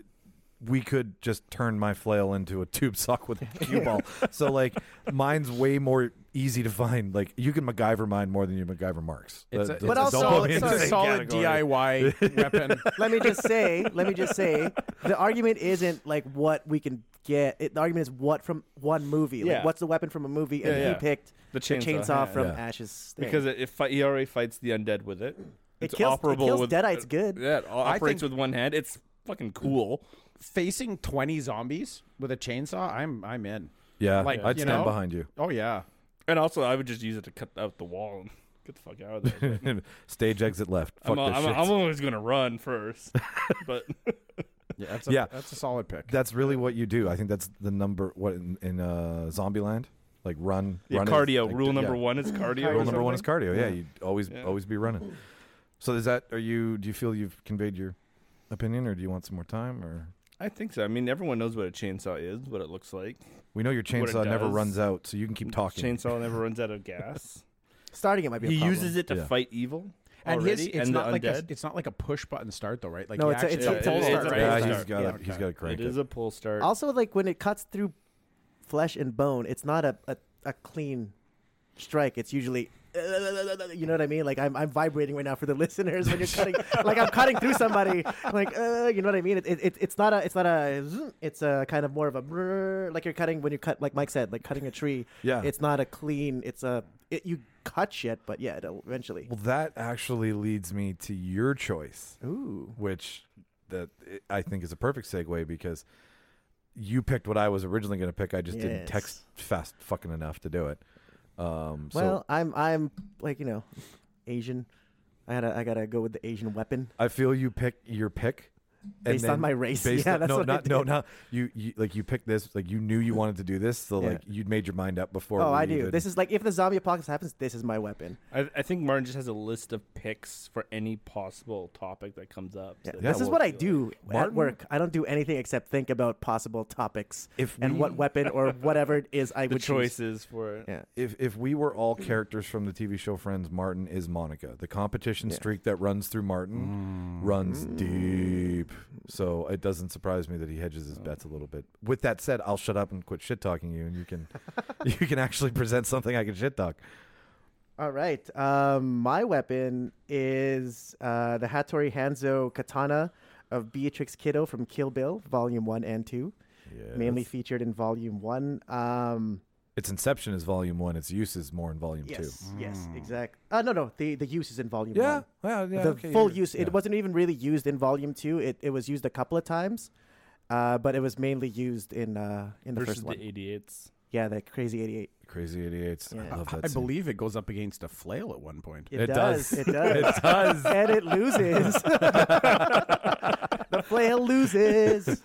we could just turn my flail into a tube sock with a cue ball. So, like, mine's way more easy to find. Like, you can MacGyver mine more than you MacGyver Mark's.
It's a
But
don't
also-
put me in
it's
the
a
same
solid
category.
DIY weapon.
Let me just say, the argument isn't like what we can get. The argument is what from one movie. Like,
Yeah.
what's the weapon from a movie? And
Yeah.
he picked
The
the
chainsaw,
chainsaw
yeah.
from
Yeah.
Ash's thing.
because he already fights the undead with it. It's
kills
operable with
Deadites good.
Yeah, it operates
think-
with one hand. It's fucking cool.
Facing 20 zombies with a chainsaw, I'm in.
Yeah,
Like,
I'd
you
stand
know?
behind you.
Oh yeah.
And also, I would just use it to cut out the wall and get the fuck out of there.
Stage exit left. Fuck this shit.
I'm always gonna run first, but
Yeah, that's a solid pick.
That's really what you do. I think that's the number. What in Zombieland? Like run.
yeah,
run is-
cardio.
like,
Rule
yeah.
number 1 is cardio.
Rule
or
number 1 is
something?
cardio. Yeah, you always
Yeah.
always be running. So is that? Do you feel you've conveyed your opinion, or do you want some more time? Or
I think so. I mean, everyone knows what a chainsaw is, what it looks like.
we know your
What it
chainsaw never
does.
runs out, so you can keep talking.
Chainsaw never runs out of gas.
Starting it might be a
He
problem.
uses it to
Yeah.
fight evil.
and
already,
it's
and
not
the
like
undead.
it's not like a push button start though, right? Like
No,
you
it's a-
actually-
it's a
Yeah,
pull
it is
start,
a
right?
Yeah,
pull
he's
start.
got
Yeah,
he's
okay.
got to crank
It is a pull start.
Also, like when it cuts through flesh and bone, it's not a clean strike. It's usually, you know what I mean? Like I'm vibrating right now for the listeners when you're cutting. Like I'm cutting through somebody. I'm like, you know what I mean? It's a kind of more of a brrr, like you're cutting when you cut, like Mike said, like cutting a tree.
Yeah.
It's not a clean. You cut shit, but yeah, it'll eventually.
Well, that actually leads me to your choice,
Ooh.
which I think is a perfect segue because you picked what I was originally going to pick. I just didn't
Yes.
text fast fucking enough to do it.
Well,
So
I'm like, Asian. I gotta go with the Asian weapon.
I feel you pick your pick and
Based on
then
my race.
based
Yeah,
on-
that's
no,
what I
not no,
did.
not you picked this. Like you knew you wanted to do this, so
Yeah.
like you'd made your mind up before.
Oh,
we
I do.
even-
This is like if the zombie apocalypse happens, this is my weapon.
I think Martin just has a list of picks for any possible topic that comes up.
Yeah,
So
Yeah,
this is
well,
what I do at
Martin-
work. I don't do anything except think about possible topics and
we-
what weapon or whatever it is I
the
would choose.
choices for it.
Yeah.
If we were all characters from the TV show Friends, Martin is Monica. The competition
Yeah.
streak that runs through Martin runs deep. So it doesn't surprise me that he hedges his bets a little bit. With that said, I'll shut up and quit shit talking you, and you can you can actually present something I can shit talk.
All right. My weapon is the Hattori Hanzo katana of Beatrix Kiddo from Kill Bill, Volume 1 and 2. Mainly featured in Volume 1.
Its inception is Volume 1. Its use is more in Volume 2.
Yes, exact. No. The use is in Volume 1.
Yeah,
The
okay,
full
you're-
use.
yeah.
It wasn't even really used in Volume 2. It was used a couple of times, but it was mainly used in the
Versus
first one.
the 88s.
Yeah, the Crazy 88.
Crazy 88s.
Yeah.
I love that
I
scene.
believe it goes up against a flail at one point.
It does.
It does.
It does.
And it loses. The flail loses.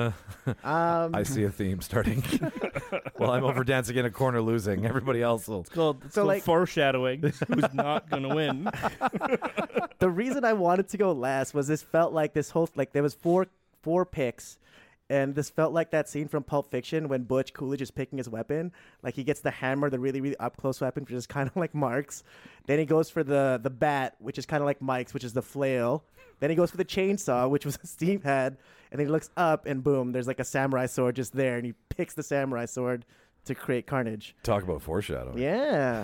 I see a theme starting. Well, I'm over dancing in a corner losing. Everybody else will.
It's called foreshadowing. Who's not going to win?
The reason I wanted to go last was this felt like this whole there was four picks, and this felt like that scene from Pulp Fiction when Butch Coolidge is picking his weapon. Like he gets the hammer, the really really up close weapon, which is kind of like Mark's. Then he goes for the bat, which is kind of like Mike's, which is the flail. Then he goes for the chainsaw, which was Steve had, and then he looks up and boom, there's like a samurai sword just there, and he picks the samurai sword to create carnage.
Talk about foreshadowing.
Yeah.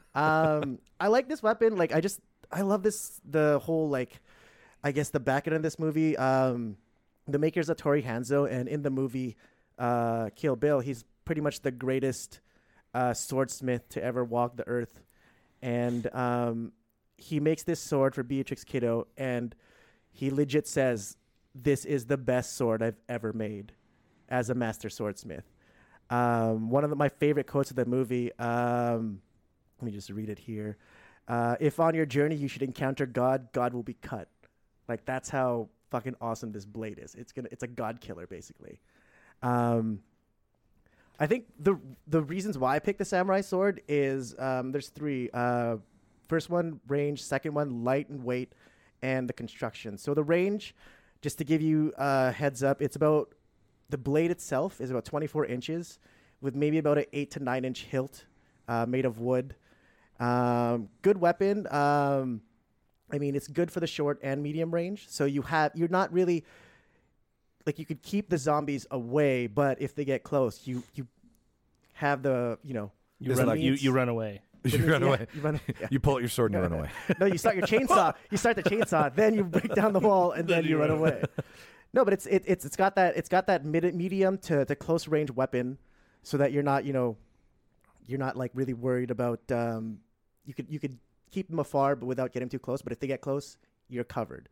I like this weapon. Like I love the whole I guess the back end of this movie. The makers of Tori Hanzo, and in the movie Kill Bill, he's pretty much the greatest swordsmith to ever walk the earth. And he makes this sword for Beatrix Kiddo, and he legit says, "This is the best sword I've ever made as a master swordsmith." One of my favorite quotes of the movie, let me just read it here. If on your journey you should encounter God, God will be cut. Like, that's how fucking awesome this blade is. It's a God killer, basically. I think the reasons why I picked the samurai sword is there's three. First one, range. Second one, light and weight, and the construction. So the range, just to give you a heads up, the blade itself is about 24 inches with maybe about an 8 to 9 inch hilt made of wood. Good weapon. I mean, it's good for the short and medium range. So you're not really, you could keep the zombies away, but if they get close, you have the,
you run away.
You run away. You pull out your sword and you run away.
No, you start your chainsaw. You start the chainsaw, then you break down the wall, and then you run away. No, but it's got that medium to close range weapon, so that you're not really worried about. You could keep them afar, but without getting too close. But if they get close, you're covered.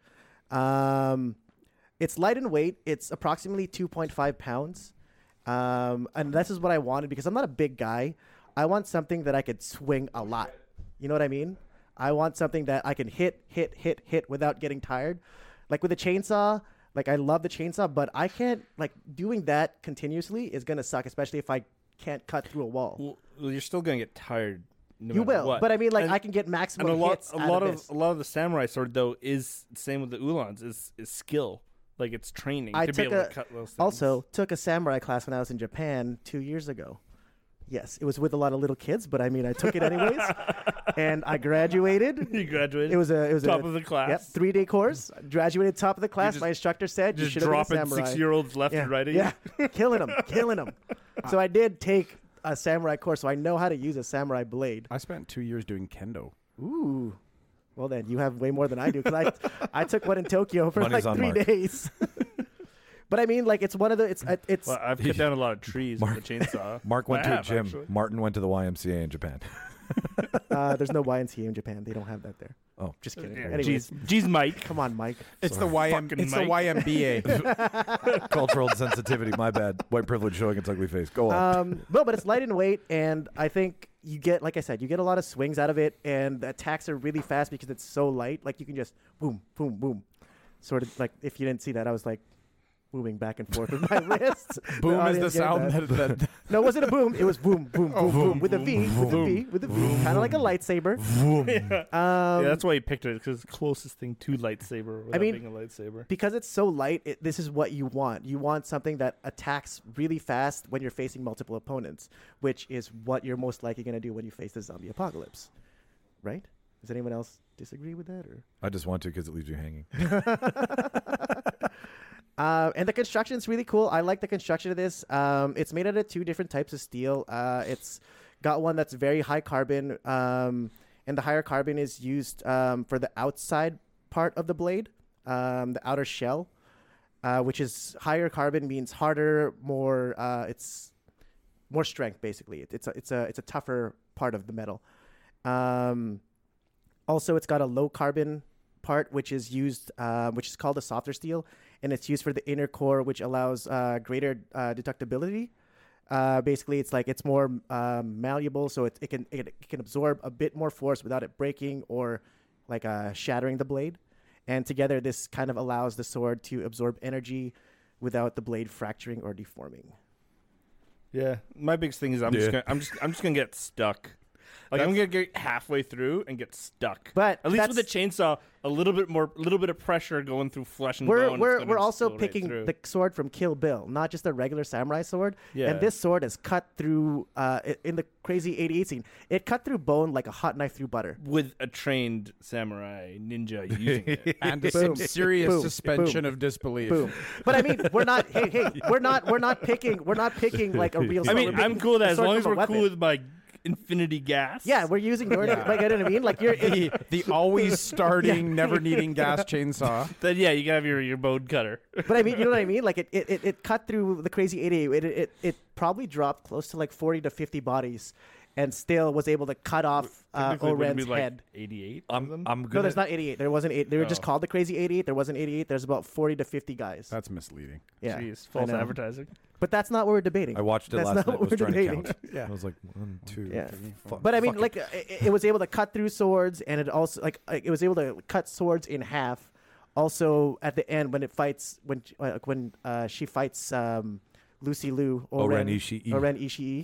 It's light in weight. It's approximately 2.5 pounds, and this is what I wanted because I'm not a big guy. I want something that I could swing a lot. You know what I mean? I want something that I can hit without getting tired. Like with a chainsaw, I love the chainsaw, but I can't, doing that continuously is going to suck, especially if I can't cut through a wall.
Well, you're still going to get tired. No
you will,
what.
but I mean, I can get maximum hits
a lot of the samurai sword, though, is the same with the Ulans, is skill. It's training to be able to cut those things.
Also took a samurai class when I was in Japan 2 years ago. Yes, it was with a lot of little kids, but I mean, I took it anyways, and I graduated.
You graduated.
It was
top of the class.
Yep, 3-day course. Graduated top of the class. My instructor said you should have been a samurai.
Dropping 6-year-olds left and right.
Yeah, killing them. So I did take a samurai course, so I know how to use a samurai blade.
I spent 2 years doing kendo.
Ooh. Well, then you have way more than I do because I took one in Tokyo for
Money's on
3
Mark.
days. But I mean, it's one of the it's.
Well, I've cut down a lot of trees with the chainsaw.
Mark went to a gym.
Actually.
Martin went to the YMCA in Japan.
There's no YMCA in Japan. They don't have that there.
Oh,
Just kidding.
Yeah.
Anyways,
Jeez, Mike.
come on, Mike.
It's
Fucking
the YMBA.
cultural sensitivity. My bad. White privilege showing its ugly face. Go on.
No, but it's light in weight, and I think you get, like I said, you get a lot of swings out of it, and the attacks are really fast because it's so light. You can just boom, boom, boom. Sort of if you didn't see that, I was moving back and forth with my wrists.
Boom is the sound that
No, it wasn't a boom. It was boom, boom, boom, boom, with a V, with a V, kind of like a lightsaber.
Yeah, that's why you picked it, because it's the closest thing to lightsaber without being a lightsaber.
Because it's so light, this is what you want. You want something that attacks really fast when you're facing multiple opponents, which is what you're most likely going to do when you face the zombie apocalypse. Right? Does anyone else disagree with that? Or
I just want to because it leaves you hanging.
And the construction is really cool. I like the construction of this. It's made out of 2 different types of steel. It's got one that's very high carbon, and the higher carbon is used for the outside part of the blade, the outer shell, which is higher carbon means harder, more. It's more strength, basically. It's a tougher part of the metal. Also, it's got a low carbon part, which is used, which is called a softer steel, and it's used for the inner core, which allows greater deductibility. Basically, it's like it's more malleable, so it can absorb a bit more force without it breaking or like shattering the blade. And together, this kind of allows the sword to absorb energy without the blade fracturing or deforming.
Yeah, my biggest thing is I'm just gonna get stuck. Like I'm gonna get halfway through and get stuck.
But
at least with the chainsaw, a little bit of pressure going through flesh and bone.
We're also picking the sword from Kill Bill, not just a regular samurai sword.
Yeah.
And this sword is cut through in the Crazy 88 scene. It cut through bone like a hot knife through butter.
With a trained samurai ninja using it.
And some serious suspension of disbelief.
Boom. But I mean, we're not. Hey, we're not picking like a real.
I mean, I'm cool with that as long as we're
weapon.
cool with my infinity gas.
Yeah, we're using your. Like, you know what I mean? Like you're.
The always starting, never needing gas chainsaw.
Then yeah, you gotta have your bone cutter.
But I mean, you know what I mean? Like it cut through the Crazy 88. It probably dropped close to like 40 to 50 bodies, and still was able to cut off Oren's head.
88.
I'm gonna.
No, there's not 88. There wasn't 8. They were just called the Crazy 88. There wasn't 88. There's about 40 to 50 guys.
That's misleading.
Yeah,
Jeez, false
I know.
advertising.
But that's not what we're debating.
I watched it
That's
last
not
night. I
what
was
we're
trying to
debating.
count.
Yeah.
I was like 1, 2,
Yeah.
3, 4.
But I mean,
Fuck
like it was able to cut through swords, and it also it was able to cut swords in half. Also, at the end, when it fights, when she fights Lucy Liu
Oren Ishii.
Oren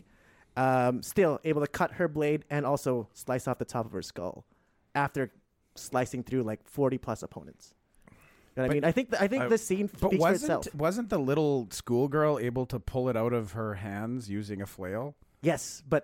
Ishii, still able to cut her blade and also slice off the top of her skull after slicing through like 40 plus opponents. You know what I mean? I think this scene
But
speaks for itself.
wasn't the little schoolgirl able to pull it out of her hands using a flail?
Yes, but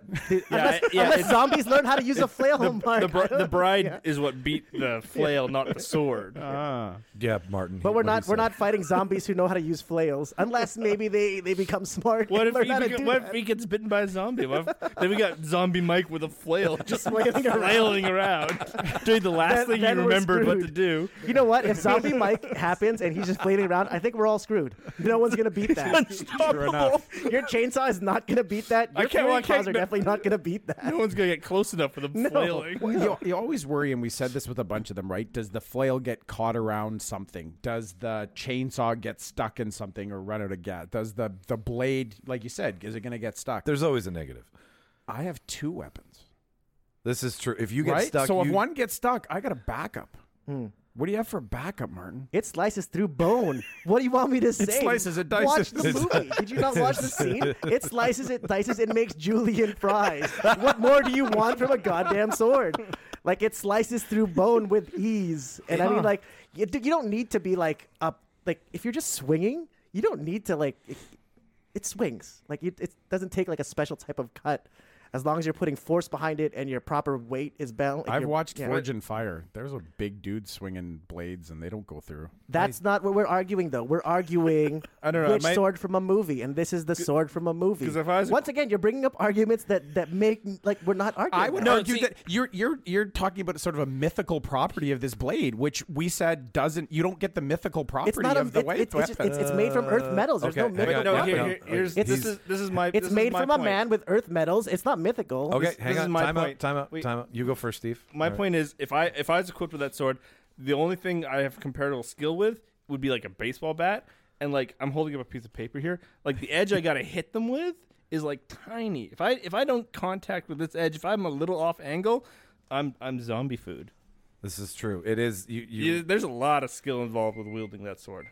unless zombies learn how to use a flail,
The bride is what beat the flail, not the sword.
Yeah, Martin.
But we're not fighting zombies who know how to use flails, unless maybe they become smart.
What
and
if
learn how to do
what if
that.
he gets bitten by a zombie? Then we got Zombie Mike with a flail just flailing around. Dude, the last thing
then
you
we're
remembered what to
screwed.
do.
You know what? If Zombie Mike happens and he's just flailing around, I think we're all screwed. No one's gonna beat that.
Sure enough.
Your chainsaw is not gonna beat that. Your throwing claws are definitely not gonna beat that.
No one's gonna get close enough for them flailing.
Well, you always worry, and we said this with a bunch of them, right? Does the flail get caught around something? Does the chainsaw get stuck in something or run out of gas? Does the blade, like you said, is it going to get stuck?
There's always a negative.
I have 2 weapons.
This is true. If you get
Right?
stuck,
So if one gets stuck, I got a backup.
Hmm.
What do you have for backup, Martin?
It slices through bone. What do you want me to say?
slices, it dices.
Watch the movie. Did you not watch the scene? It slices, it dices, it makes julienne fries. What more do you want from a goddamn sword? Like, it slices through bone with ease. And I mean, like, you don't need to be like if you're just swinging, you don't need to it swings. Like, it doesn't take like a special type of cut. As long as you're putting force behind it and your proper weight is balanced.
I've watched Forge and Fire. There's a big dude swinging blades, and they don't go through.
That's not what we're arguing, though. We're arguing
I don't know,
which sword from a movie, and this is the sword from a movie.
'cause if I was-
Once again, you're bringing up arguments that make like we're not arguing.
I would
that.
argue that you're talking about sort of a mythical property of this blade, which we said doesn't. You don't get the mythical property
It's not
of the
it's made from earth metals. There's no
okay,
mythical
No,
property.
here's this is my.
It's
this
made
is my
from a
point.
man with earth metals. It's not mythical.
Okay,
This
hang
is
on.
my
Time
point.
out.
Wait.
Time out. You go first, Steve.
My point is, if I was equipped with that sword, the only thing I have comparable skill with would be like a baseball bat, and like I'm holding up a piece of paper here. Like the edge I gotta hit them with is like tiny. If I don't contact with this edge, if I'm a little off angle, I'm zombie food.
This is true. It is.
There's a lot of skill involved with wielding that sword.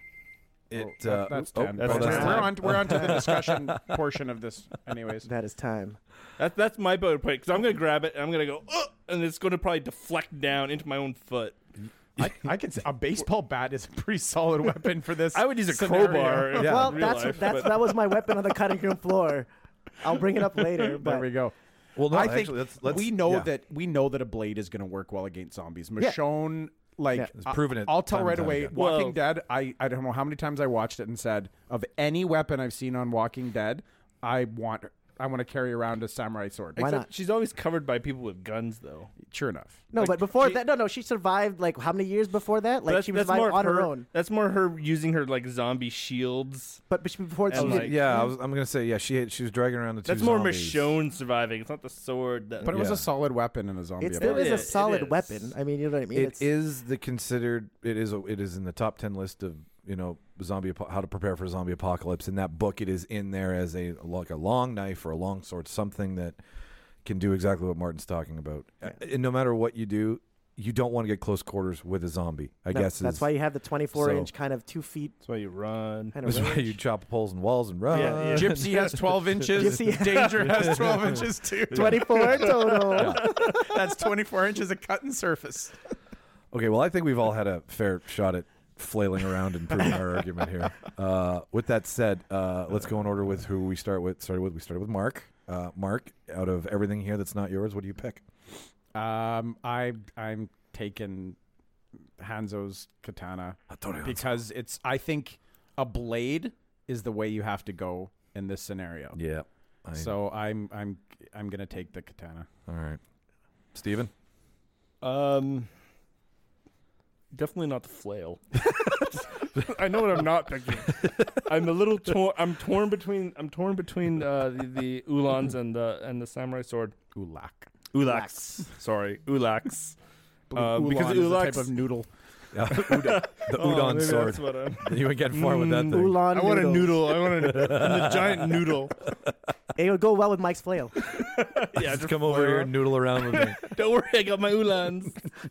That's 10.
that's
But
10.
we're on to the discussion portion of this, anyways.
That is time.
That's my point because I'm gonna grab it and I'm gonna go, and it's gonna probably deflect down into my own foot.
I could say a baseball bat is a pretty solid weapon for this.
I would use a
scenario.
crowbar. in
Well,
real
that's
life,
that
but-
was my weapon on the cutting room floor. I'll bring it up later.
There
But
we go.
Well, no,
I think
actually, let's
we know
yeah.
that a blade is going to work well against zombies. Michonne, like
It's proven it
I'll tell
time
right
and time
away.
again.
Walking Dead. I don't know how many times I watched it and said of any weapon I've seen on Walking Dead, I want to carry around a samurai sword.
Why
Except
not?
She's always covered by people with guns, though.
Sure enough.
no,
like,
but before
she-
that, no, she survived like how many years before that? Like
That's-
she
that's
survived
more
on her
her
own.
That's more her using her like zombie shields.
But before
And,
she
like-
Yeah, I'm gonna say she was dragging around the two
That's more
zombies.
Michonne surviving. It's not the sword. That,
But it was
Yeah.
a solid weapon in a zombie.
it still is a
is.
solid
It is.
weapon. I mean, you know what I mean?
It is in the top 10 list of how to prepare for a zombie apocalypse. In that book, it is in there as a long knife or a long sword, something that can do exactly what Martin's talking about. And no matter what you do, you don't want to get close quarters with a zombie. I guess
that's why you have the 24-inch kind of 2 feet.
That's why you run.
That's why you chop holes in walls and run.
Yeah.
Gypsy has 12 inches. Danger has 12 inches too.
24 total.
That's 24 inches of cutting surface.
Okay, well, I think we've all had a fair shot at flailing around and proving our argument here. With that said, let's go in order with who we start with. We started with Mark. Mark, out of everything here that's not yours, what do you pick?
I'm taking Hanzo's katana because I think a blade is the way you have to go in this scenario.
Yeah.
So I'm gonna take the katana.
All right, Steven?
Definitely not the flail. I know what I'm not picking. I'm a little torn. I'm torn between the ulans and the samurai sword. Ulaks. Sorry, ulaks.
Because
the ulaks
is a type of noodle.
The udon sword.
That's what
You would get far with that thing.
Ulan
I want a
noodles.
noodle. I want a giant noodle.
It would go well with Mike's flail.
Yeah,
Just come over here and noodle around with me.
Don't worry, I got my ulans.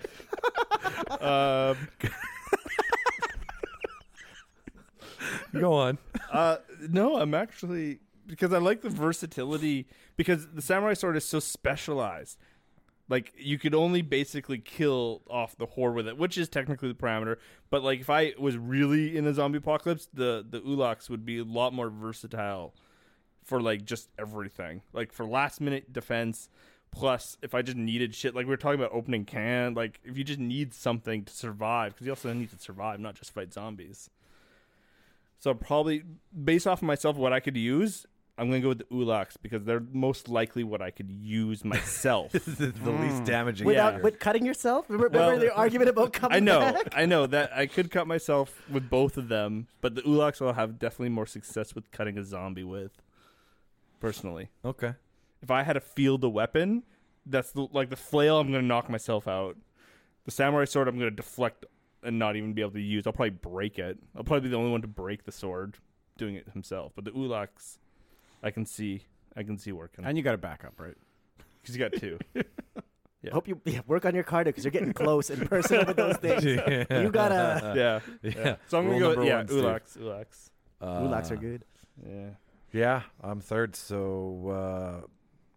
Go on.
No, I'm actually, because I like the versatility, because the samurai sword is so specialized. Like, you could only basically kill off the horde with it, which is technically the parameter. But, like, if I was really in a zombie apocalypse, the ulaks would be a lot more versatile for, like, just everything. Like, for last-minute defense, plus if I just needed shit. Like, we were talking about opening can. Like, if you just need something to survive, because you also need to survive, not just fight zombies. So probably, based off of myself, what I could use, I'm going to go with the ulaks because they're most likely what I could use myself.
the least damaging.
With cutting yourself? Remember the argument about coming back?
I know that I could cut myself with both of them, but the ulaks will have definitely more success with cutting a zombie with, personally.
Okay.
If I had to field a weapon, that's like the flail, I'm going to knock myself out. The samurai sword, I'm going to deflect and not even be able to use. I'll probably break it. I'll probably be the only one to break the sword doing it himself. But the ulaks, I can see working.
And you got a backup, right?
Because you got two. Yeah.
Hope you work on your cardio because you're getting close and personal with those things. You gotta.
Yeah. So I'm gonna go with ulaks.
Ulaks are good.
Yeah.
Yeah, I'm third. So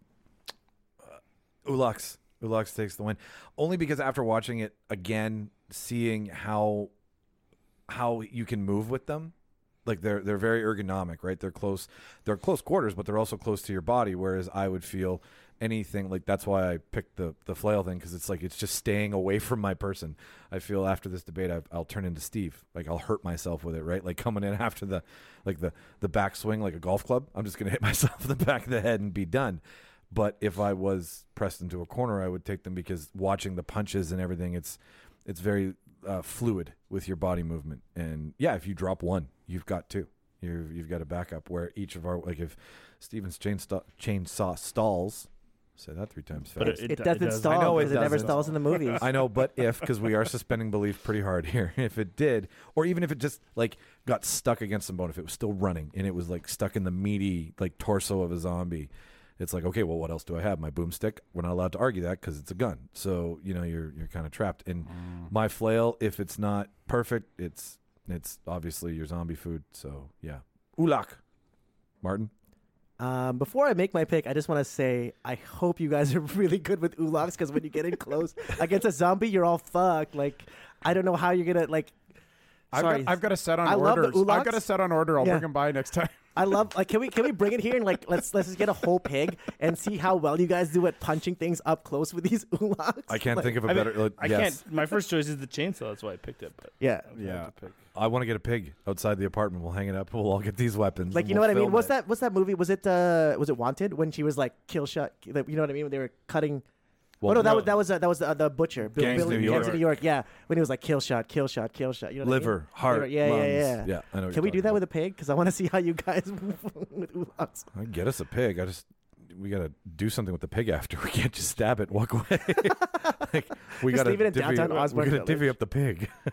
ulaks takes the win. Only because after watching it again, seeing how you can move with them. Like they're very ergonomic, right? They're close quarters, but they're also close to your body. Whereas I would feel anything like that's why I picked the flail thing, because it's like it's just staying away from my person. I feel after this debate, I'll turn into Steve. Like I'll hurt myself with it, right? Like coming in after the backswing like a golf club, I'm just gonna hit myself in the back of the head and be done. But if I was pressed into a corner, I would take them because watching the punches and everything, it's very fluid with your body movement. And yeah, if you drop one, you've got two. You've got a backup. Where each of our, like if Steven's chainsaw stalls, say that 3 times fast.
But it doesn't stall because it never stalls in the movies.
I know, but because we are suspending belief pretty hard here. If it did, or even if it just like got stuck against some bone, if it was still running and it was like stuck in the meaty like torso of a zombie, it's like, okay, well, what else do I have? My boomstick? We're not allowed to argue that because it's a gun. So, you're kind of trapped. And my flail, if it's not perfect, it's obviously your zombie food. So, yeah. Ulak. Martin?
Before I make my pick, I just want to say I hope you guys are really good with ulaks because when you get in close against a zombie, you're all fucked. Like, I don't know how you're going to, like...
I've got a set on order. I've got a set on order. I'll bring them by next time.
I love can we bring it here and like let's just get a whole pig and see how well you guys do at punching things up close with these ulaks.
I can't think of a better.
I can't. My first choice is the chainsaw. That's why I picked it. But
yeah.
I want to get a pig outside the apartment. We'll hang it up. We'll all get these weapons.
Like, you know what I mean? What's that movie? Was it Wanted when she was like kill shot? You know what I mean? When they were cutting. Well, that was the butcher.
Gangs of New
York. Yeah, when he was like kill shot. You know what
liver,
I mean?
heart,
lungs.
Yeah, I know.
Can we do that with a pig? Because I want to see how you guys move with ulaks.
Get us a pig. We got to do something with the pig after. We can't just stab it and walk away. We got to
leave it in downtown Osborne.
We're going to divvy up the pig.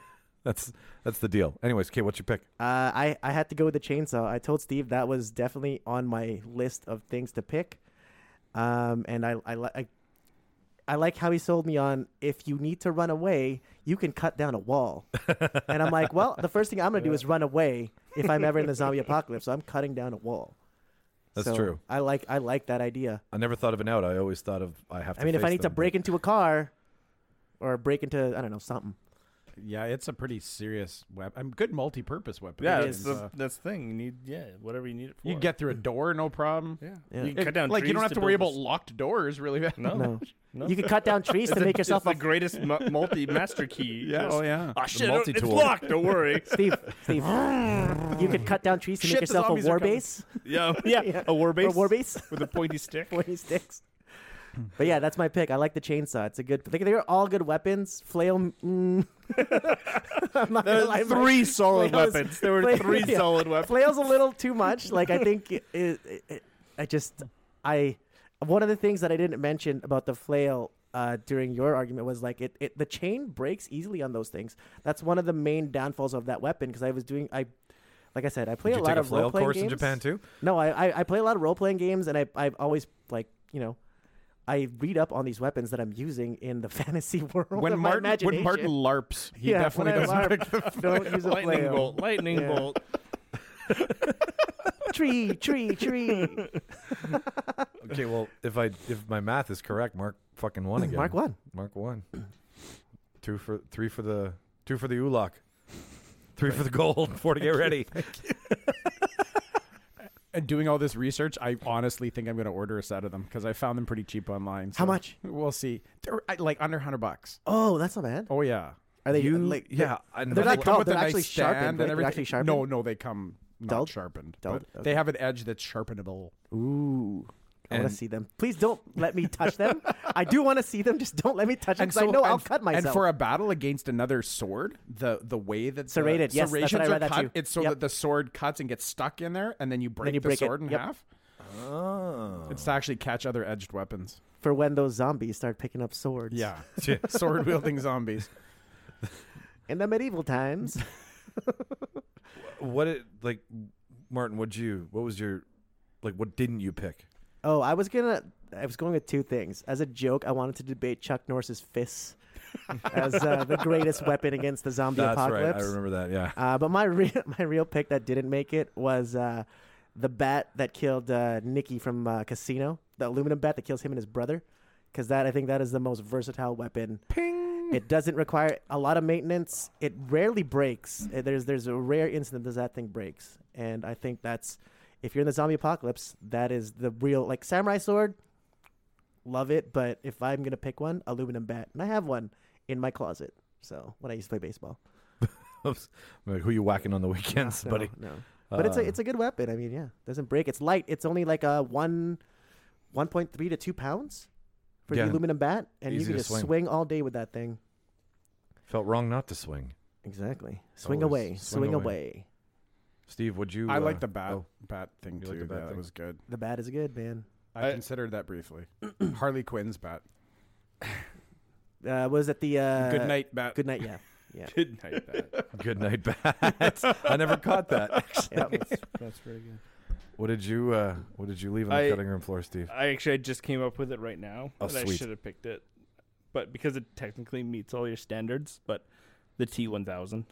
That's the deal. Anyways, Kate, what's your pick?
I had to go with the chainsaw. I told Steve that was definitely on my list of things to pick. And I like how he sold me on, if you need to run away, you can cut down a wall. And I'm like, well, the first thing I'm going to do is run away if I'm ever in the zombie apocalypse. So I'm cutting down a wall.
That's
So
true.
I like that idea.
I never thought of an out. I always thought of I have to.
I mean, if
face
I need to
them,
break
but-
into a car or break into, I don't know, something.
Yeah, it's a pretty serious weapon. Good multi-purpose weapon.
Yeah,
It
that's
is.
the thing. You need whatever you need it for.
you can get through a door, no problem.
Yeah.
Yeah.
You can cut down
Like you
trees
don't have to worry
build
about locked doors, really.
No.
No. You can cut down trees to make yourself
it's the greatest multi-master key.
Yeah.
Just-
Oh yeah.
Oh shit!
multi-tool.
It's locked. Don't worry.
Steve, you could cut down trees to
Shit,
make
the
yourself a
zombies are
war
coming.
base.
Yeah.
Yeah.
A war base.
Or war base.
with a pointy stick.
20 sticks. But yeah, that's my pick. I like the chainsaw. It's a good. They're all good weapons. Flail. I'm not gonna lie,
There's 3 solid
Flail's-
weapons. There were
Flail-
3
yeah.
solid weapons.
Flail's a little too much. Like I think one of the things that I didn't mention about the flail during your argument was like the chain breaks easily on those things. That's one of the main downfalls of that weapon because like I said, I play
Did
a
you
lot
take a
of
flail
role playing
course
games.
in Japan too?
No, I play a lot of role playing games, and I've always I read up on these weapons that I'm using in the fantasy world.
When
of my
Martin
imagination.
larps, he
Yeah,
definitely
when I
doesn't
LARP,
pick the
don't use a
Lightning
flail.
bolt. Lightning
Yeah.
bolt.
Tree.
Okay, well, if my math is correct, Mark fucking won again.
Mark won.
Mark won. 3 for the Ulok. 3 for the gold. 4 to get ready.
And doing all this research, I honestly think I'm going to order a set of them because I found them pretty cheap online.
How much?
We'll see. They're like under $100.
Oh, that's not bad.
Oh yeah.
Are they
You-
like?
yeah, I
They're
know.
not
Come
dulled.
with a
They're
nice
actually sharpened.
stand
Right?
and
They're
everything.
actually sharpened.
No, they come not
Dulled?
sharpened.
Dulled?
But
Okay.
they have an edge that's sharpenable.
Ooh. I want
And-
to see them. Please don't let me touch them. I do want to see them. Just don't let me touch them because I know I'll cut myself.
And for a battle against another sword, the way that
Serrated,
the
yes, that's what I
serrations
read
are
that
cut,
too.
it's so
Yep.
that the sword cuts and gets stuck in there, and then you break,
you break
the
it.
sword in
Yep.
half.
Oh.
It's to actually catch other edged weapons.
for when those zombies start picking up swords.
Yeah, sword wielding zombies.
In the medieval times.
Martin, what didn't you pick?
Oh, I was going with 2 things. As a joke, I wanted to debate Chuck Norris's fists as the greatest weapon against the zombie
That's
apocalypse.
right. I remember that. Yeah.
But my real pick that didn't make it was the bat that killed Nicky from Casino, the aluminum bat that kills him and his brother, because I think that is the most versatile weapon.
Ping.
It doesn't require a lot of maintenance. It rarely breaks. There's a rare incident that thing breaks, and I think that's, if you're in the zombie apocalypse, that is the real, like, samurai sword. Love it, but if I'm gonna pick one, aluminum bat, and I have one in my closet. So when I used to play baseball,
Like, who you whacking on the weekends,
no,
buddy?
No, but it's a good weapon. I mean, yeah, doesn't break. It's light. It's only like a 1.3 to 2 pounds for
Yeah.
the aluminum bat, and you
Easy
can
to
just
swing.
swing all day with that thing.
Felt wrong not to swing.
Exactly. Swing
Always
away.
swing
Swing
away.
away.
Steve, would you?
I like the bat
oh,
thing
You
too.
like the bat
That
thing?
was good.
The bat is good, man.
I considered that briefly. Harley Quinn's bat.
Was it the
Good night bat.
Good night. Yeah. Yeah.
Good night, bat.
Good night, bat. I never caught that.
Yep.
That's very good.
What did you leave on the cutting room floor, Steve?
I just came up with it right now.
Oh,
but I
sweet.
should have picked it, but because it technically meets all your standards, but the T1000.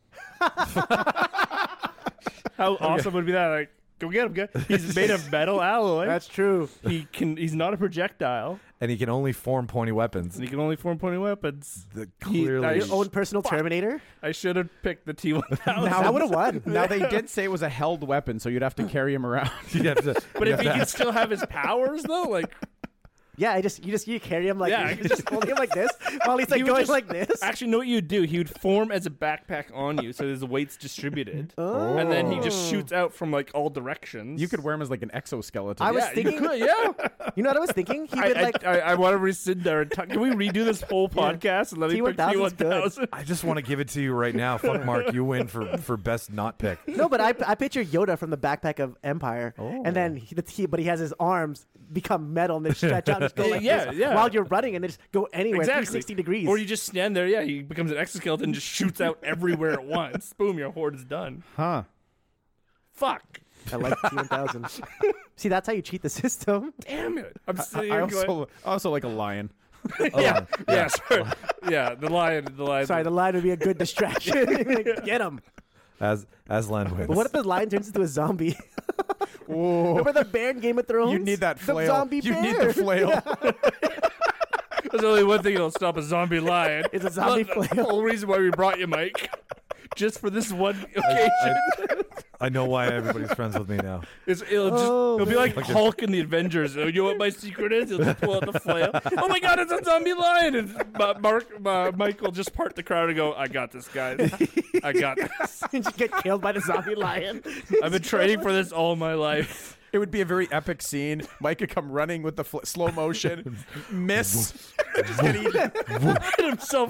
How awesome would be that? Like, go get him, guy. He's made of metal alloy.
That's true.
He's not a projectile,
And he can only form pointy weapons.
and he can only form pointy weapons.
Clearly,
Your own personal Terminator.
I should have picked the T1000.
That would have won.
Now they did say it was a held weapon, so you'd have to carry him around.
you'd have to,
But
you'd
if
have
he
to
can
ask-
still have his powers, though, like
Yeah, you carry him like
Yeah, I
you
could
just hold him like this while he's like
He would
going
just-
like this.
actually, know what you'd do? He would form as a backpack on you, so his weight's distributed, and then he just shoots out from like all directions.
You could wear him as like an exoskeleton.
I was
Yeah, you
thinking.
could, yeah.
You know what I was thinking? He would like.
I want to rescind our. Can we redo this whole podcast and let me pick
T1000 's good.
T1000?
I just want to give it to you right now. Fuck Mark, you win for best not pick.
No, but I picture Yoda from the backpack of Empire, and then but he has his arms become metal and they stretch out just go like
Yeah,
this
yeah.
while you're running, and they just go anywhere,
Exactly.
360 degrees.
Or you just stand there. Yeah, he becomes an exoskeleton and just shoots out everywhere at once. Boom, your horde is done.
Huh.
Fuck.
I like T-1000. See, that's how you cheat the system.
Damn it. I'm sitting
I
here going.
also like a lion.
Yeah, sorry. Yeah, the lion.
Sorry, the lion would be a good distraction. Get him.
As Len wins.
But what if the lion turns into a zombie? Remember the bear in Game of Thrones?
You need that
The
flail.
zombie
you
bear.
need the flail.
There's only one thing that'll stop a zombie lion.
It's a zombie
The
flail.
whole reason why we brought you, Mike. Just for this one occasion.
I know wwhy everybody's friends with me now.
It'll be like Hulk in the Avengers. You know what my secret is? He'll just pull out the flail. Oh my god, it's a zombie lion! And Mike will just part the crowd and go, "I got this, guys. I got this.
And you get killed by the zombie lion.
I've been training for this all my life."
It would be a very epic scene. Mike could come running with the slow motion, miss, just get eaten.
Hit himself.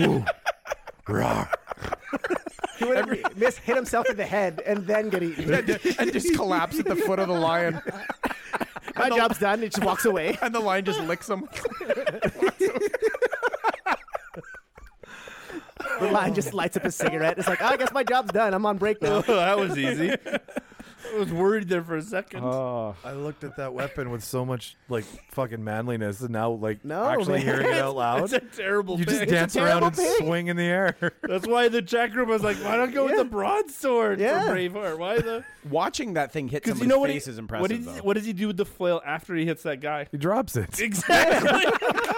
He would hit himself in the head and then get eaten.
and just collapse at the foot of the lion.
My job's done. He just walks away.
And the lion just licks him.
The lion just lights up a cigarette. It's like, I guess my job's done. I'm on break now.
That was easy. I was worried there for a second.
I looked at that weapon with so much like fucking manliness, and now like
No,
actually
man.
hearing it out loud,
It's a terrible
you just
thing.
dance
a
around and
terrible thing.
swing in the air.
That's why the chat group was like, why not go with the broadsword
Yeah.
for Braveheart? Why the...
Watching that thing hit
Because
someone's
you know what
face is impressive,
what does he do with the flail after he hits that guy?
He drops it.
Exactly.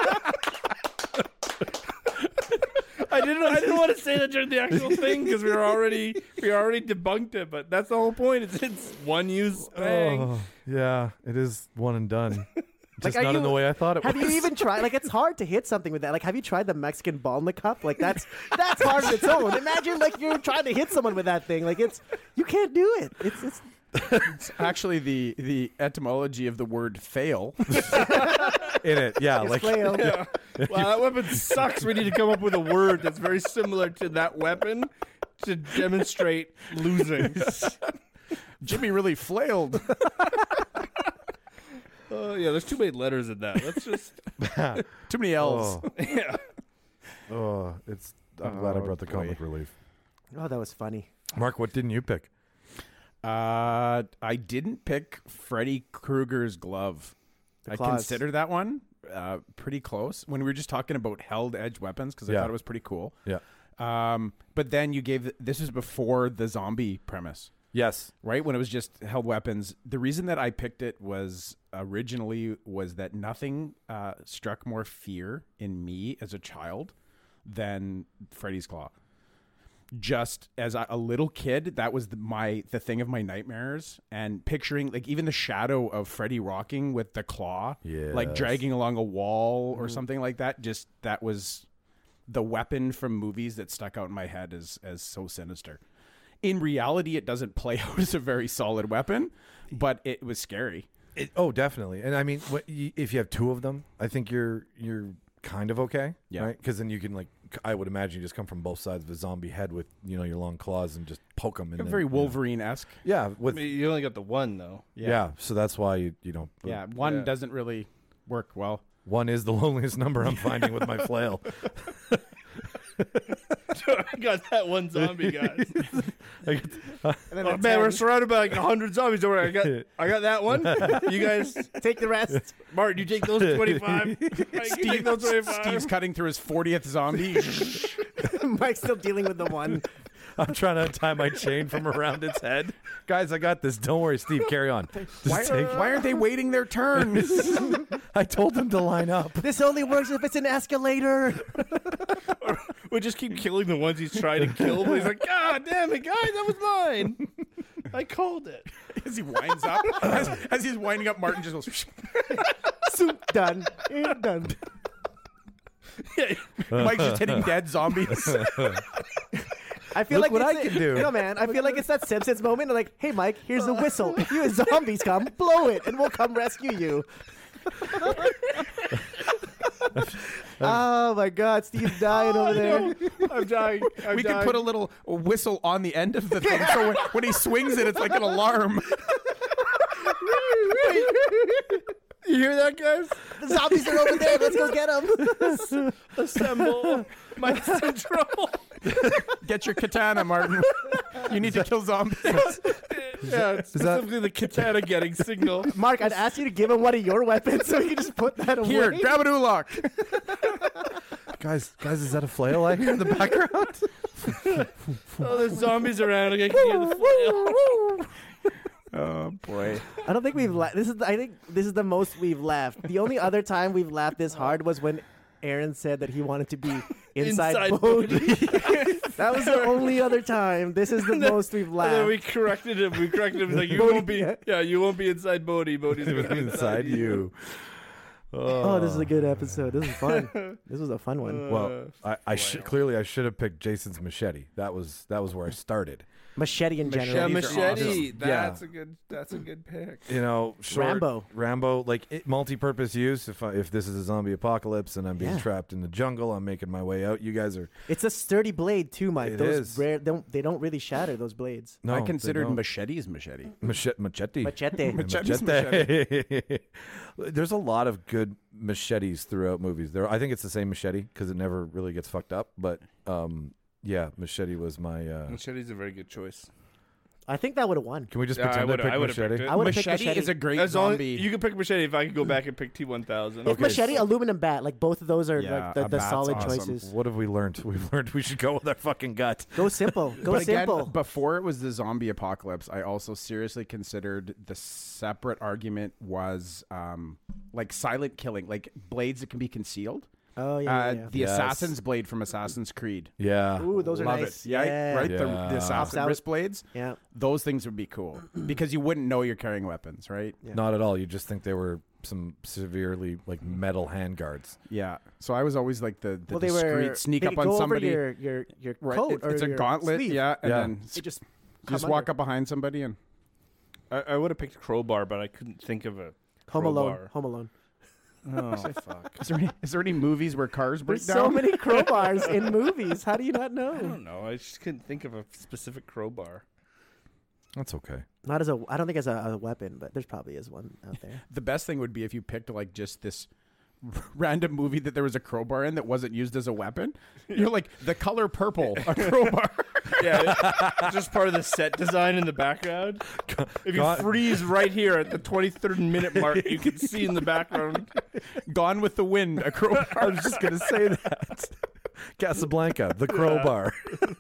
I didn't want to say that during the actual thing because we already debunked it, but that's the whole point. It's one use bang.
Oh, yeah, it is one and done. Just
are
not in
you-
the way I thought it
Have
was.
you even tried? Like, it's hard to hit something with that. Like, have you tried the Mexican ball in the cup? Like, that's hard on its own. Imagine like you're trying to hit someone with that thing. Like, you can't do it. It's
Actually, the etymology of the word fail.
in it? Yeah, like
flail.
Yeah. Wow, that weapon sucks. We need to come up with a word that's very similar to that weapon to demonstrate losing.
Jimmy really flailed.
Oh yeah, there's too many letters in that. Let's just
Too many L's.
oh,
yeah.
oh, it's. I'm glad I
Oh,
brought the
boy.
comic relief.
Oh, that was funny.
Mark, what didn't you pick?
I didn't pick Freddy Krueger's glove. I
claws.
considered that one pretty close when we were just talking about held edge weapons because I
Yeah.
thought it was pretty cool.
Yeah.
But then you gave this was before the zombie premise,
Yes.
right? When it was just held weapons. The reason that I picked it was originally was that nothing struck more fear in me as a child than Freddy's Claw. Just as a little kid, that was the thing of my nightmares, and picturing like even the shadow of Freddy rocking with the claw, like
Yes.
dragging along a wall or something like that. Just that was the weapon from movies that stuck out in my head as so sinister. In reality, it doesn't play out as a very solid weapon, but it was scary.
Oh, definitely. And I mean, if you have two of them, I think you're kind of okay,
Yeah.
right? Because then you can I would imagine you just come from both sides of a zombie head with your long claws and just poke them. And
Very Wolverine-esque.
Yeah, with
You only got the one though.
yeah. So that's why you don't.
Yeah, one
Yeah.
doesn't really work well.
One is the loneliest number I'm finding with my flail.
I got that one zombie, guys.
And then
Oh
at
man,
10,
we're surrounded by like 100 zombies over there. I got that one. You guys,
take the rest.
Martin, you take those 25. Mike, you take those 25.
Steve's cutting through his 40th zombie.
Mike's still dealing with the one.
I'm trying to untie my chain from around its head. Guys, I got this. Don't worry, Steve. Carry on.
Why aren't they waiting their turn?
I told them to line up.
This only works if it's an escalator.
We just keep killing the ones he's trying to kill. But he's like, God damn it, guys, that was mine. I called it.
As he winds up, as he's winding up, Martin just goes.
Soup done. You're done.
Mike's just hitting dead zombies.
I feel
Look
like
what
it's
I can do.
You know, man. I feel like it's that Simpsons moment. They're like, hey, Mike, here's a whistle. If you zombies come, blow it, and we'll come rescue you. Oh my God, Steve's dying over there.
I'm dying.
We could put a little whistle on the end of the thing, so when he swings it, it's like an alarm. You hear that, guys?
The zombies are over there. Let's go get them.
Assemble my syndrome.
Get your katana, Martin. You need to kill zombies.
Yeah, it's specifically the katana getting signal.
Mark, I'd ask you to give him one of your weapons so you can just put that away.
Here, grab an oolong.
Guys, is that a flail I hear in the background?
Oh, there's zombies around. I can hear the flail.
Oh boy.
I don't think we've laughed. I think this is the most we've laughed. The only other time we've laughed this hard was when Aaron said that he wanted to be inside Bodhi. That was the only other time. This is the most we've laughed.
And then we corrected him. Like, you won't be. Yeah, you won't be inside Bodhi. Bodhi's going to be
Inside you.
Oh, this is a good episode. This is fun. This was a fun one.
Well, I clearly I should have picked Jason's machete. That was where I started.
Machete in general.
Yeah,
Machetes are
machete.
awesome.
That's a good pick.
You know, short,
Rambo,
like multi-purpose use. If this is a zombie apocalypse and I'm being trapped in the jungle, I'm making my way out. You guys are.
It's a sturdy blade too, Mike.
It
Those
is.
rare. They don't really shatter those blades.
No,
I
they
considered
don't.
machetes machete.
Machete.
Machete.
Machete. There's a lot of good machetes throughout movies. I think it's the same machete because it never really gets fucked up. But yeah, machete was my.
Machete's a very good choice.
I think that would have won.
Can we just pretend I picked machete?
I would have picked
Machete
machete.
is a great
As long
zombie.
you can pick machete if I could go back and pick T-1000.
If machete, aluminum bat, like both of those are
Yeah,
like
a
the
bat's
solid
awesome.
choices.
What have we learned? We've learned we should go with our fucking gut.
Go simple. Go
But again,
simple.
before it was the zombie apocalypse, I also seriously considered the separate argument was like silent killing, like blades that can be concealed.
Oh yeah.
The
Yes.
assassin's blade from Assassin's Creed.
Yeah.
Ooh, those are
Love
nice.
it. Yeah, right? The
Yeah.
assassin
Out.
wrist blades.
Yeah.
Those things would be cool because you wouldn't know you're carrying weapons, right?
Yeah.
Not at all. You just think they were some severely like metal handguards.
Yeah. So I was always like the
Well,
discreet sneak
they
up
could
on
go
somebody.
over your
Right.
coat
It's
or
a
your
gauntlet,
sleeve.
yeah, and
Yeah.
then
It just
just
come
walk
under.
up behind somebody and
I would have picked crowbar, but I couldn't think of a
Home Alone.
crowbar.
Home Alone.
Oh, fuck.
is there any movies where cars break
There's
down?
so many crowbars in movies. How do you not
I
know?
don't know. I just couldn't think of a specific crowbar.
That's okay.
Not as I don't think as a weapon, but there's probably is one out there.
The best thing would be if you picked like just this random movie that there was a crowbar in that wasn't used as a weapon. You're like the color purple, a crowbar.
Yeah, just part of the set design in the background. If you freeze right here at the 23rd minute mark, you can see in the background.
Gone with the Wind, a crowbar.
I was just gonna say that. Casablanca, the crowbar.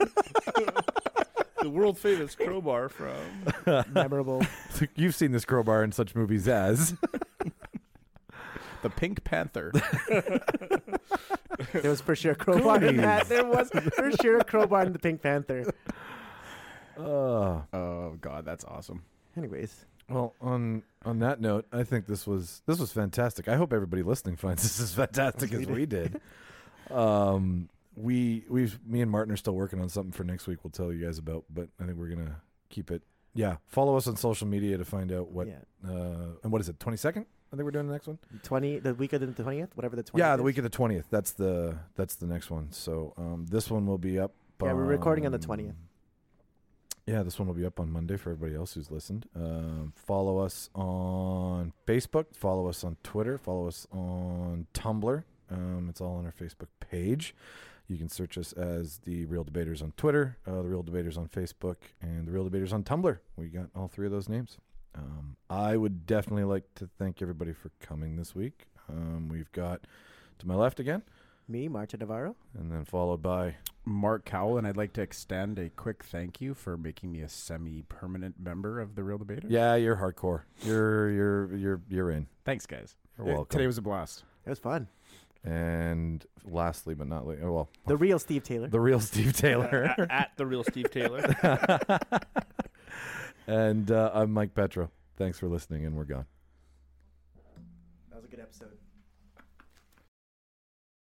The world famous crowbar from.
Memorable.
You've seen this crowbar in such movies as
The Pink Panther.
There was for sure a crowbar in that. There was for sure a crowbar in the Pink Panther.
Oh God, that's awesome.
Anyways,
well. On that note, I think this was fantastic. I hope everybody listening finds this as fantastic as we did. Me and Martin are still working on something for next week. We'll tell you guys about, but I think we're gonna keep it. Yeah, follow us on social media to find out what. And what is it? 22nd? I think we're doing the next one.
the week of the 20th, whatever the 20th.
Yeah, the
is.
week of the 20th. That's the next one. So this one will be up.
Yeah, we're recording on the 20th.
Yeah, this one will be up on Monday for everybody else who's listened. Follow us on Facebook. Follow us on Twitter. Follow us on Tumblr. It's all on our Facebook page. You can search us as The Real Debaters on Twitter, The Real Debaters on Facebook, and The Real Debaters on Tumblr. We got all three of those names. I would definitely like to thank everybody for coming this week. We've got to my left again.
Me, Marta Navarro.
And then followed by
Mark Cowell, and I'd like to extend a quick thank you for making me a semi-permanent member of the Real Debaters.
Yeah, you're hardcore. You're in.
Thanks, guys.
You're welcome.
Today was a blast.
It was fun.
And lastly, but not least,
The real Steve Taylor.
the real Steve Taylor.
At the real Steve Taylor.
And I'm Mike Petro. Thanks for listening, and we're gone.
That was a good episode.